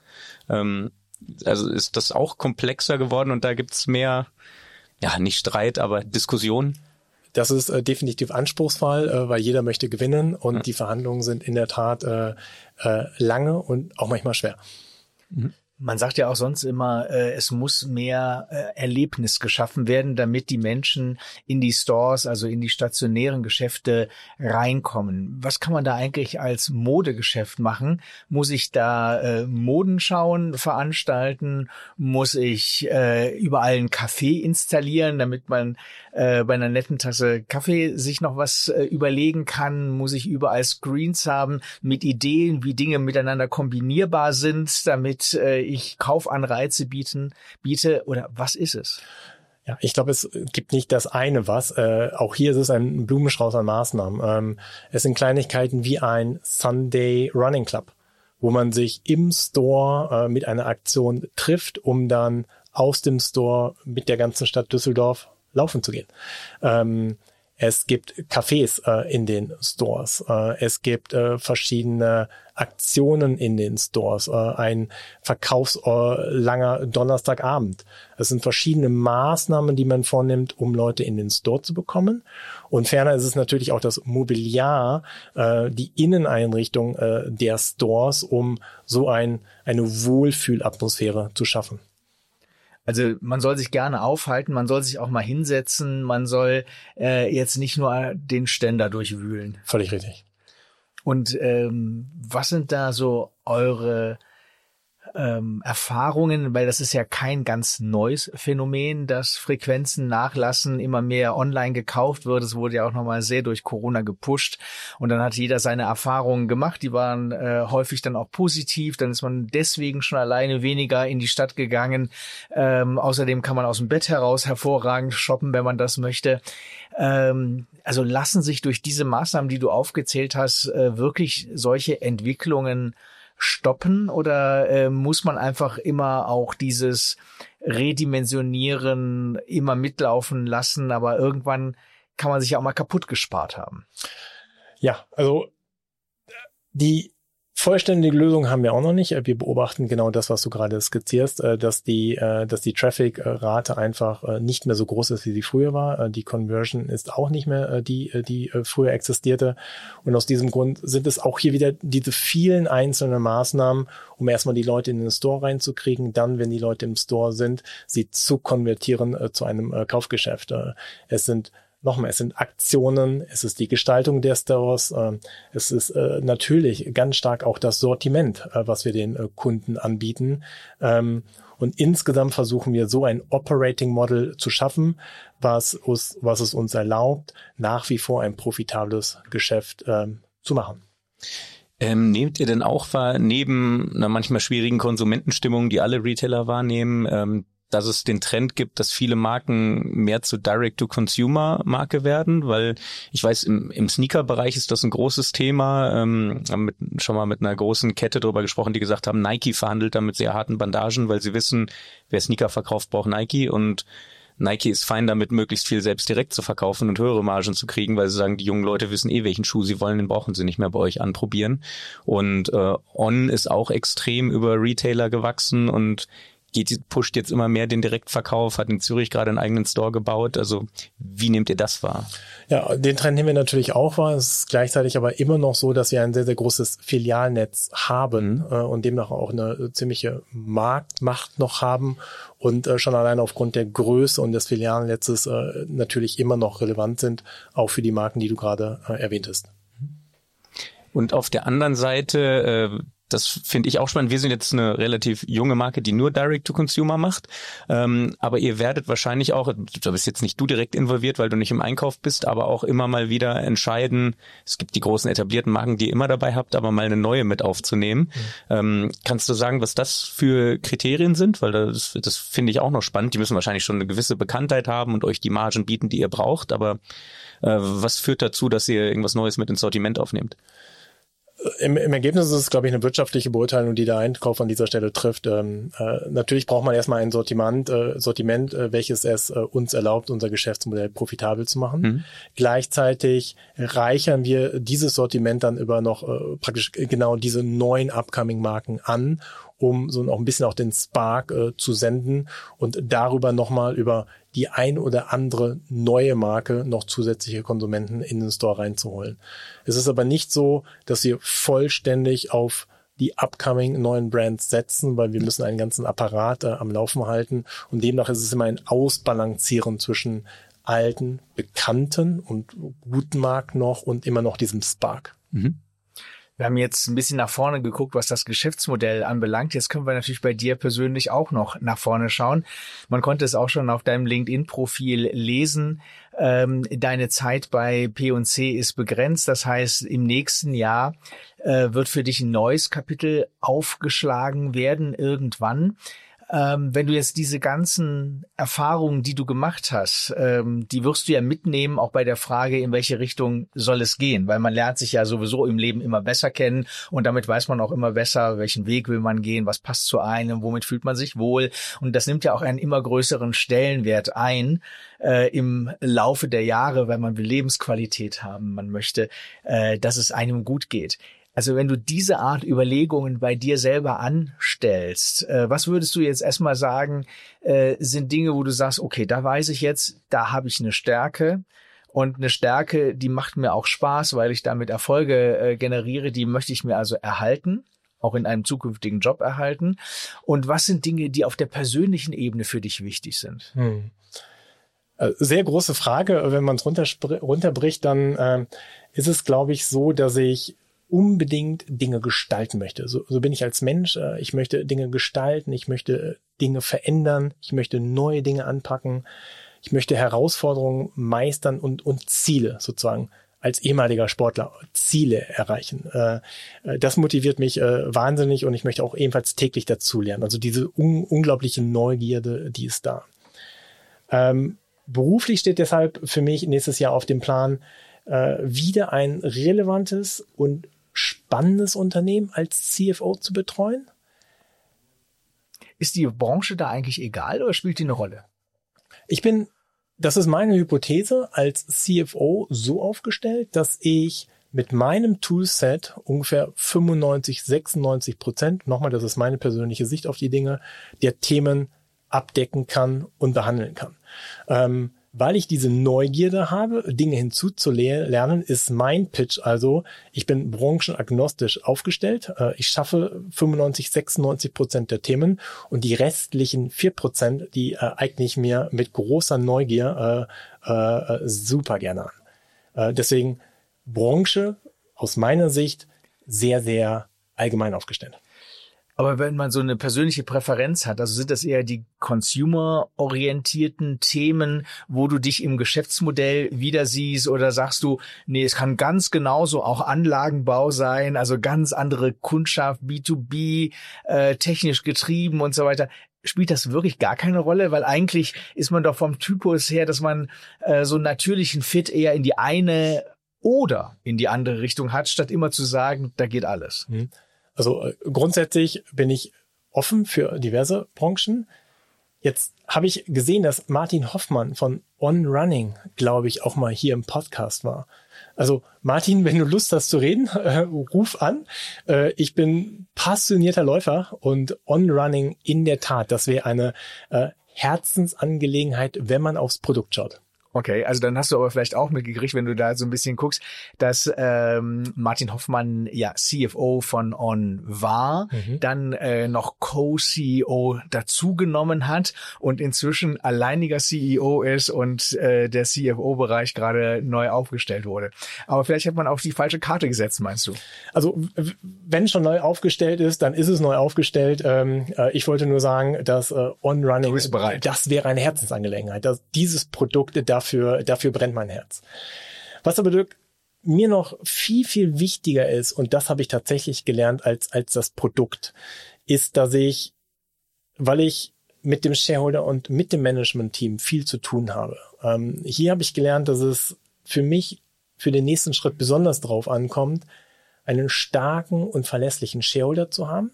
Also ist das auch komplexer geworden und da gibt's mehr, ja, nicht Streit, aber Diskussion? Das ist definitiv anspruchsvoll, weil jeder möchte gewinnen und die Verhandlungen sind in der Tat lange und auch manchmal schwer. Man sagt ja auch sonst immer, es muss mehr Erlebnis geschaffen werden, damit die Menschen in die Stores, also in die stationären Geschäfte reinkommen. Was kann man da eigentlich als Modegeschäft machen? Muss ich da Modenschauen veranstalten? Muss ich überall einen Café installieren, damit man bei einer netten Tasse Kaffee sich noch was überlegen kann? Muss ich überall Screens haben mit Ideen, wie Dinge miteinander kombinierbar sind, damit ich Kaufanreize biete, oder was ist es? Ja, ich glaube, es gibt nicht das eine was. Auch hier ist es ein Blumenstrauß an Maßnahmen. Es sind Kleinigkeiten wie ein Sunday Running Club, wo man sich im Store mit einer Aktion trifft, um dann aus dem Store mit der ganzen Stadt Düsseldorf laufen zu gehen. Es gibt Cafés in den Stores. Es gibt verschiedene Aktionen in den Stores. Ein verkaufslanger Donnerstagabend. Es sind verschiedene Maßnahmen, die man vornimmt, um Leute in den Store zu bekommen. Und ferner ist es natürlich auch das Mobiliar, die Inneneinrichtung der Stores, um so eine Wohlfühlatmosphäre zu schaffen. Also man soll sich gerne aufhalten, man soll sich auch mal hinsetzen, man soll jetzt nicht nur den Ständer durchwühlen. Völlig richtig. Und was sind da so eure Erfahrungen, weil das ist ja kein ganz neues Phänomen, dass Frequenzen nachlassen, immer mehr online gekauft wird. Es wurde ja auch nochmal sehr durch Corona gepusht und dann hat jeder seine Erfahrungen gemacht. Die waren häufig dann auch positiv. Dann ist man deswegen schon alleine weniger in die Stadt gegangen. Außerdem kann man aus dem Bett heraus hervorragend shoppen, wenn man das möchte. Also lassen sich durch diese Maßnahmen, die du aufgezählt hast, wirklich solche Entwicklungen stoppen oder muss man einfach immer auch dieses Redimensionieren immer mitlaufen lassen, aber irgendwann kann man sich ja auch mal kaputt gespart haben? Ja, also die vollständige Lösung haben wir auch noch nicht. Wir beobachten genau das, was du gerade skizzierst, dass die Traffic-Rate einfach nicht mehr so groß ist, wie sie früher war. Die Conversion ist auch nicht mehr die früher existierte. Und aus diesem Grund sind es auch hier wieder diese vielen einzelnen Maßnahmen, um erstmal die Leute in den Store reinzukriegen, dann, wenn die Leute im Store sind, sie zu konvertieren zu einem Kaufgeschäft. Es sind Aktionen, es ist die Gestaltung der Stores, es ist natürlich ganz stark auch das Sortiment, was wir den Kunden anbieten. Und insgesamt versuchen wir so ein Operating Model zu schaffen, was es uns erlaubt, nach wie vor ein profitables Geschäft zu machen. Nehmt ihr denn auch wahr, neben einer manchmal schwierigen Konsumentenstimmung, die alle Retailer wahrnehmen, dass es den Trend gibt, dass viele Marken mehr zu Direct-to-Consumer-Marke werden, weil ich weiß, im Sneaker-Bereich ist das ein großes Thema. Haben schon mal mit einer großen Kette drüber gesprochen, die gesagt haben, Nike verhandelt da mit sehr harten Bandagen, weil sie wissen, wer Sneaker verkauft, braucht Nike und Nike ist fein damit, möglichst viel selbst direkt zu verkaufen und höhere Margen zu kriegen, weil sie sagen, die jungen Leute wissen welchen Schuh sie wollen, den brauchen sie nicht mehr bei euch anprobieren. Und On ist auch extrem über Retailer gewachsen und pusht jetzt immer mehr den Direktverkauf, hat in Zürich gerade einen eigenen Store gebaut. Also wie nehmt ihr das wahr? Ja, den Trend nehmen wir natürlich auch wahr. Es ist gleichzeitig aber immer noch so, dass wir ein sehr, sehr großes Filialnetz haben und demnach auch eine ziemliche Marktmacht noch haben und schon allein aufgrund der Größe und des Filialnetzes natürlich immer noch relevant sind, auch für die Marken, die du gerade erwähntest. Und auf der anderen Seite das finde ich auch spannend. Wir sind jetzt eine relativ junge Marke, die nur Direct-to-Consumer macht. Aber ihr werdet wahrscheinlich auch, da bist jetzt nicht du direkt involviert, weil du nicht im Einkauf bist, aber auch immer mal wieder entscheiden, es gibt die großen etablierten Marken, die ihr immer dabei habt, aber mal eine neue mit aufzunehmen. Kannst du sagen, was das für Kriterien sind? Weil das finde ich auch noch spannend. Die müssen wahrscheinlich schon eine gewisse Bekanntheit haben und euch die Margen bieten, die ihr braucht. Aber was führt dazu, dass ihr irgendwas Neues mit ins Sortiment aufnehmt? Im Ergebnis ist es, glaube ich, eine wirtschaftliche Beurteilung, die der Einkauf an dieser Stelle trifft. Natürlich braucht man erstmal ein Sortiment, welches es uns erlaubt, unser Geschäftsmodell profitabel zu machen. Gleichzeitig reichern wir dieses Sortiment dann über noch praktisch genau diese neuen Upcoming-Marken an, um so auch ein bisschen auch den Spark zu senden und darüber nochmal über die ein oder andere neue Marke noch zusätzliche Konsumenten in den Store reinzuholen. Es ist aber nicht so, dass wir vollständig auf die upcoming neuen Brands setzen, weil wir müssen einen ganzen Apparat am Laufen halten und demnach ist es immer ein Ausbalancieren zwischen alten, bekannten und guten Marken noch und immer noch diesem Spark. Wir haben jetzt ein bisschen nach vorne geguckt, was das Geschäftsmodell anbelangt. Jetzt können wir natürlich bei dir persönlich auch noch nach vorne schauen. Man konnte es auch schon auf deinem LinkedIn-Profil lesen. Deine Zeit bei P&C ist begrenzt. Das heißt, im nächsten Jahr wird für dich ein neues Kapitel aufgeschlagen werden irgendwann. Wenn du jetzt diese ganzen Erfahrungen, die du gemacht hast, die wirst du ja mitnehmen, auch bei der Frage, in welche Richtung soll es gehen, weil man lernt sich ja sowieso im Leben immer besser kennen und damit weiß man auch immer besser, welchen Weg will man gehen, was passt zu einem, womit fühlt man sich wohl und das nimmt ja auch einen immer größeren Stellenwert ein im Laufe der Jahre, weil man will Lebensqualität haben, man möchte, dass es einem gut geht. Also wenn du diese Art Überlegungen bei dir selber anstellst, was würdest du jetzt erstmal sagen, sind Dinge, wo du sagst, okay, da weiß ich jetzt, da habe ich eine Stärke und eine Stärke, die macht mir auch Spaß, weil ich damit Erfolge generiere, die möchte ich mir also erhalten, auch in einem zukünftigen Job erhalten. Und was sind Dinge, die auf der persönlichen Ebene für dich wichtig sind? Sehr große Frage. Wenn man es runterbricht, dann ist es, glaube ich, so, dass ich unbedingt Dinge gestalten möchte. So bin ich als Mensch. Ich möchte Dinge gestalten, ich möchte Dinge verändern, ich möchte neue Dinge anpacken, ich möchte Herausforderungen meistern und Ziele sozusagen als ehemaliger Sportler Ziele erreichen. Das motiviert mich wahnsinnig und ich möchte auch ebenfalls täglich dazulernen. Also diese unglaubliche Neugierde, die ist da. Beruflich steht deshalb für mich nächstes Jahr auf dem Plan, wieder ein relevantes und spannendes Unternehmen als CFO zu betreuen? Ist die Branche da eigentlich egal oder spielt die eine Rolle? Das ist meine Hypothese, als CFO so aufgestellt, dass ich mit meinem Toolset ungefähr 95-96%, nochmal, das ist meine persönliche Sicht auf die Dinge, der Themen abdecken kann und behandeln kann. Weil ich diese Neugierde habe, Dinge hinzuzulernen, ist mein Pitch also, ich bin branchenagnostisch aufgestellt. Ich schaffe 95-96% der Themen und die restlichen 4%, die eigne ich mir mit großer Neugier super gerne an. Deswegen Branche aus meiner Sicht sehr, sehr allgemein aufgestellt. Aber wenn man so eine persönliche Präferenz hat, also sind das eher die consumer-orientierten Themen, wo du dich im Geschäftsmodell wieder siehst oder sagst du, nee, es kann ganz genauso auch Anlagenbau sein, also ganz andere Kundschaft, B2B, technisch getrieben und so weiter. Spielt das wirklich gar keine Rolle? Weil eigentlich ist man doch vom Typus her, dass man so einen natürlichen Fit eher in die eine oder in die andere Richtung hat, statt immer zu sagen, da geht alles. Also grundsätzlich bin ich offen für diverse Branchen. Jetzt habe ich gesehen, dass Martin Hoffmann von On Running, glaube ich, auch mal hier im Podcast war. Also Martin, wenn du Lust hast zu reden, ruf an. Ich bin passionierter Läufer und On Running in der Tat, das wäre eine Herzensangelegenheit, wenn man aufs Produkt schaut. Okay, also dann hast du aber vielleicht auch mitgekriegt, wenn du da so ein bisschen guckst, dass Martin Hoffmann ja CFO von On war, dann noch Co-CEO dazugenommen hat und inzwischen alleiniger CEO ist und der CFO-Bereich gerade neu aufgestellt wurde. Aber vielleicht hat man auf die falsche Karte gesetzt, meinst du? Also wenn schon neu aufgestellt ist, dann ist es neu aufgestellt. Ich wollte nur sagen, dass On Running, das wäre eine Herzensangelegenheit. Dieses Produkt, dafür brennt mein Herz. Was aber mir noch viel, viel wichtiger ist, und das habe ich tatsächlich gelernt als das Produkt, ist, dass weil ich mit dem Shareholder und mit dem Management-Team viel zu tun habe. Hier habe ich gelernt, dass es für mich für den nächsten Schritt besonders drauf ankommt, einen starken und verlässlichen Shareholder zu haben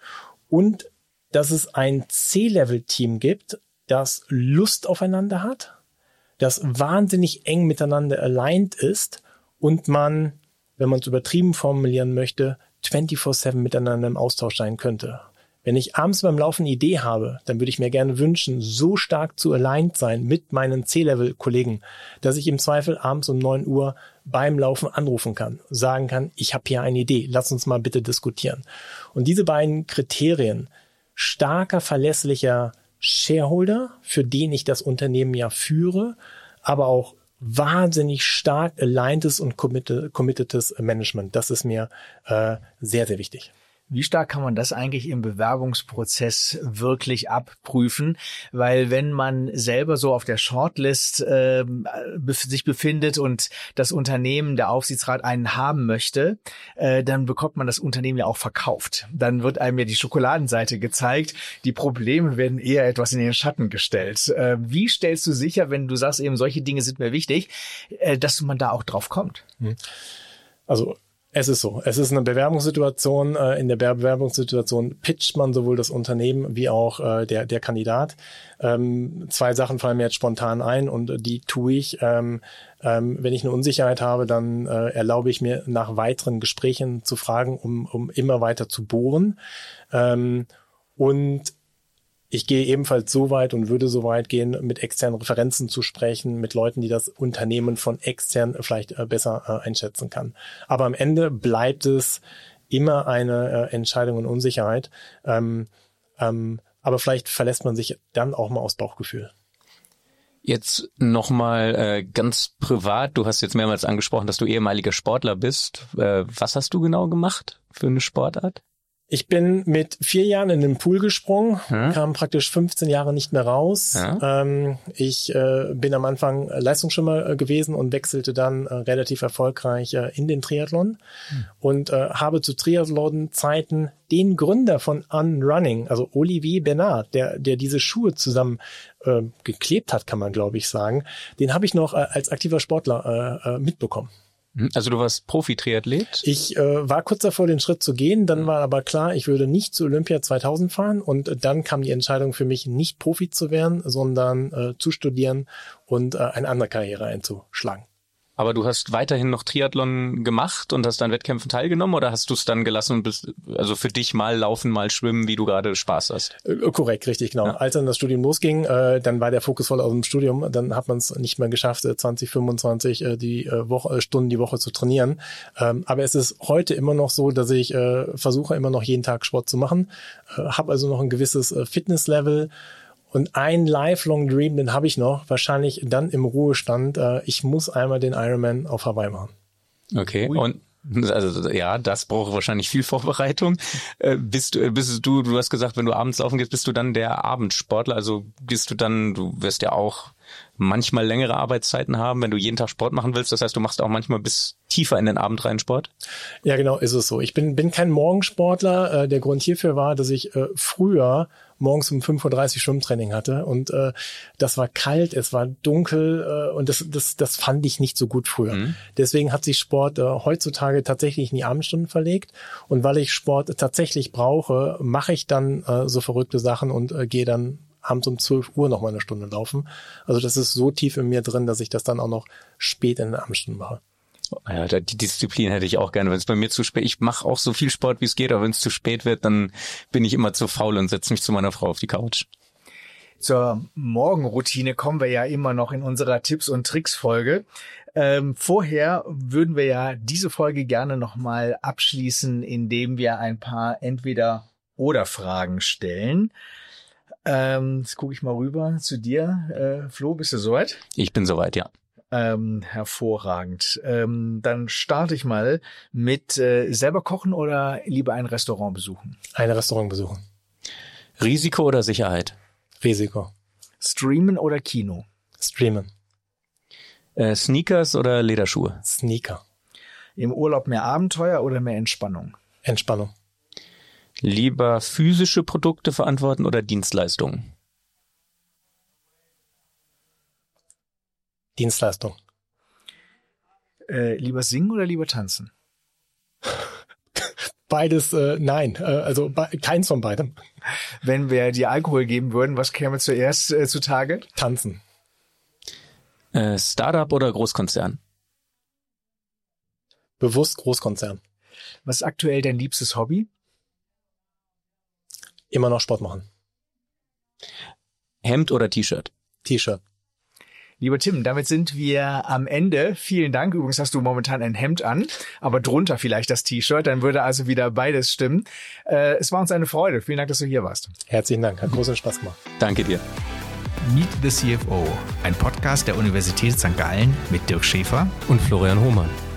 und dass es ein C-Level-Team gibt, das Lust aufeinander hat, das wahnsinnig eng miteinander aligned ist und man, wenn man es übertrieben formulieren möchte, 24/7 miteinander im Austausch sein könnte. Wenn ich abends beim Laufen eine Idee habe, dann würde ich mir gerne wünschen, so stark zu aligned sein mit meinen C-Level-Kollegen, dass ich im Zweifel abends um 9 Uhr beim Laufen anrufen kann, sagen kann, ich habe hier eine Idee, lass uns mal bitte diskutieren. Und diese beiden Kriterien, starker, verlässlicher Shareholder, für den ich das Unternehmen ja führe, aber auch wahnsinnig stark alignedes und committedes Management. Das ist mir sehr, sehr wichtig. Wie stark kann man das eigentlich im Bewerbungsprozess wirklich abprüfen? Weil wenn man selber so auf der Shortlist sich befindet und das Unternehmen, der Aufsichtsrat einen haben möchte, dann bekommt man das Unternehmen ja auch verkauft. Dann wird einem ja die Schokoladenseite gezeigt. Die Probleme werden eher etwas in den Schatten gestellt. Wie stellst du sicher, wenn du sagst, eben solche Dinge sind mir wichtig, dass man da auch drauf kommt? Also es ist so. Es ist eine Bewerbungssituation. In der Bewerbungssituation pitcht man sowohl das Unternehmen wie auch der Kandidat. 2 Sachen fallen mir jetzt spontan ein und die tue ich. Wenn ich eine Unsicherheit habe, dann erlaube ich mir, nach weiteren Gesprächen zu fragen, um immer weiter zu bohren. Und ich gehe ebenfalls so weit und würde so weit gehen, mit externen Referenzen zu sprechen, mit Leuten, die das Unternehmen von extern vielleicht besser einschätzen kann. Aber am Ende bleibt es immer eine Entscheidung in Unsicherheit. Aber vielleicht verlässt man sich dann auch mal aufs Bauchgefühl. Jetzt nochmal ganz privat. Du hast jetzt mehrmals angesprochen, dass du ehemaliger Sportler bist. Was hast du genau gemacht für eine Sportart? Ich bin mit 4 Jahren in den Pool gesprungen, kam praktisch 15 Jahre nicht mehr raus. Ja. Ich bin am Anfang Leistungsschwimmer gewesen und wechselte dann relativ erfolgreich in den Triathlon und habe zu Triathlon-Zeiten den Gründer von On Running, also Olivier Bernard, der diese Schuhe zusammen geklebt hat, kann man glaube ich sagen, den habe ich noch als aktiver Sportler mitbekommen. Also du warst Profi-Triathlet? Ich war kurz davor, den Schritt zu gehen. Dann war aber klar, ich würde nicht zu Olympia 2000 fahren. Und dann kam die Entscheidung für mich, nicht Profi zu werden, sondern zu studieren und eine andere Karriere einzuschlagen. Aber du hast weiterhin noch Triathlon gemacht und hast an Wettkämpfen teilgenommen oder hast du es dann gelassen und bist also für dich mal laufen, mal schwimmen, wie du gerade Spaß hast? Korrekt, richtig, genau. Ja. Als dann das Studium losging, dann war der Fokus voll auf dem Studium. Dann hat man es nicht mehr geschafft, 20, 25 Stunden die Woche zu trainieren. Aber es ist heute immer noch so, dass ich versuche, immer noch jeden Tag Sport zu machen. Habe also noch ein gewisses Fitnesslevel. Und ein Lifelong Dream, den habe ich noch, wahrscheinlich dann im Ruhestand. Ich muss einmal den Ironman auf Hawaii machen. Okay, und also ja, das braucht wahrscheinlich viel Vorbereitung. Du hast gesagt, wenn du abends laufen gehst, bist du dann der Abendsportler? Also du wirst ja auch manchmal längere Arbeitszeiten haben, wenn du jeden Tag Sport machen willst. Das heißt, du machst auch manchmal bis tiefer in den Abend rein Sport? Ja, genau, ist es so. Ich bin kein Morgensportler. Der Grund hierfür war, dass ich früher morgens um 5:30 Uhr Schwimmtraining hatte und das war kalt, es war dunkel und das fand ich nicht so gut früher. Deswegen hat sich Sport heutzutage tatsächlich in die Abendstunden verlegt und weil ich Sport tatsächlich brauche, mache ich dann so verrückte Sachen und gehe dann abends um 12 Uhr noch mal eine Stunde laufen. Also das ist so tief in mir drin, dass ich das dann auch noch spät in den Abendstunden mache. Ja, die Disziplin hätte ich auch gerne, wenn es bei mir zu spät, ich mache auch so viel Sport, wie es geht, aber wenn es zu spät wird, dann bin ich immer zu faul und setze mich zu meiner Frau auf die Couch. Zur Morgenroutine kommen wir ja immer noch in unserer Tipps- und Tricks-Folge. Vorher würden wir ja diese Folge gerne nochmal abschließen, indem wir ein paar Entweder-oder-Fragen stellen. Jetzt gucke ich mal rüber zu dir. Flo, bist du soweit? Ich bin soweit, ja. Hervorragend. Dann starte ich mal mit selber kochen oder lieber ein Restaurant besuchen? Ein Restaurant besuchen. Risiko oder Sicherheit? Risiko. Streamen oder Kino? Streamen. Sneakers oder Lederschuhe? Sneaker. Im Urlaub mehr Abenteuer oder mehr Entspannung? Entspannung. Lieber physische Produkte verantworten oder Dienstleistungen? Dienstleistung. Lieber singen oder lieber tanzen? Beides, nein. Also keins von beidem. Wenn wir dir Alkohol geben würden, was käme zuerst zutage? Tanzen. Startup oder Großkonzern? Bewusst Großkonzern. Was ist aktuell dein liebstes Hobby? Immer noch Sport machen. Hemd oder T-Shirt? T-Shirt. Lieber Tim, damit sind wir am Ende. Vielen Dank. Übrigens hast du momentan ein Hemd an, aber drunter vielleicht das T-Shirt. Dann würde also wieder beides stimmen. Es war uns eine Freude. Vielen Dank, dass du hier warst. Herzlichen Dank. Hat großen Spaß gemacht. Danke dir. Meet the CFO, ein Podcast der Universität St. Gallen mit Dirk Schäfer und Florian Hohmann.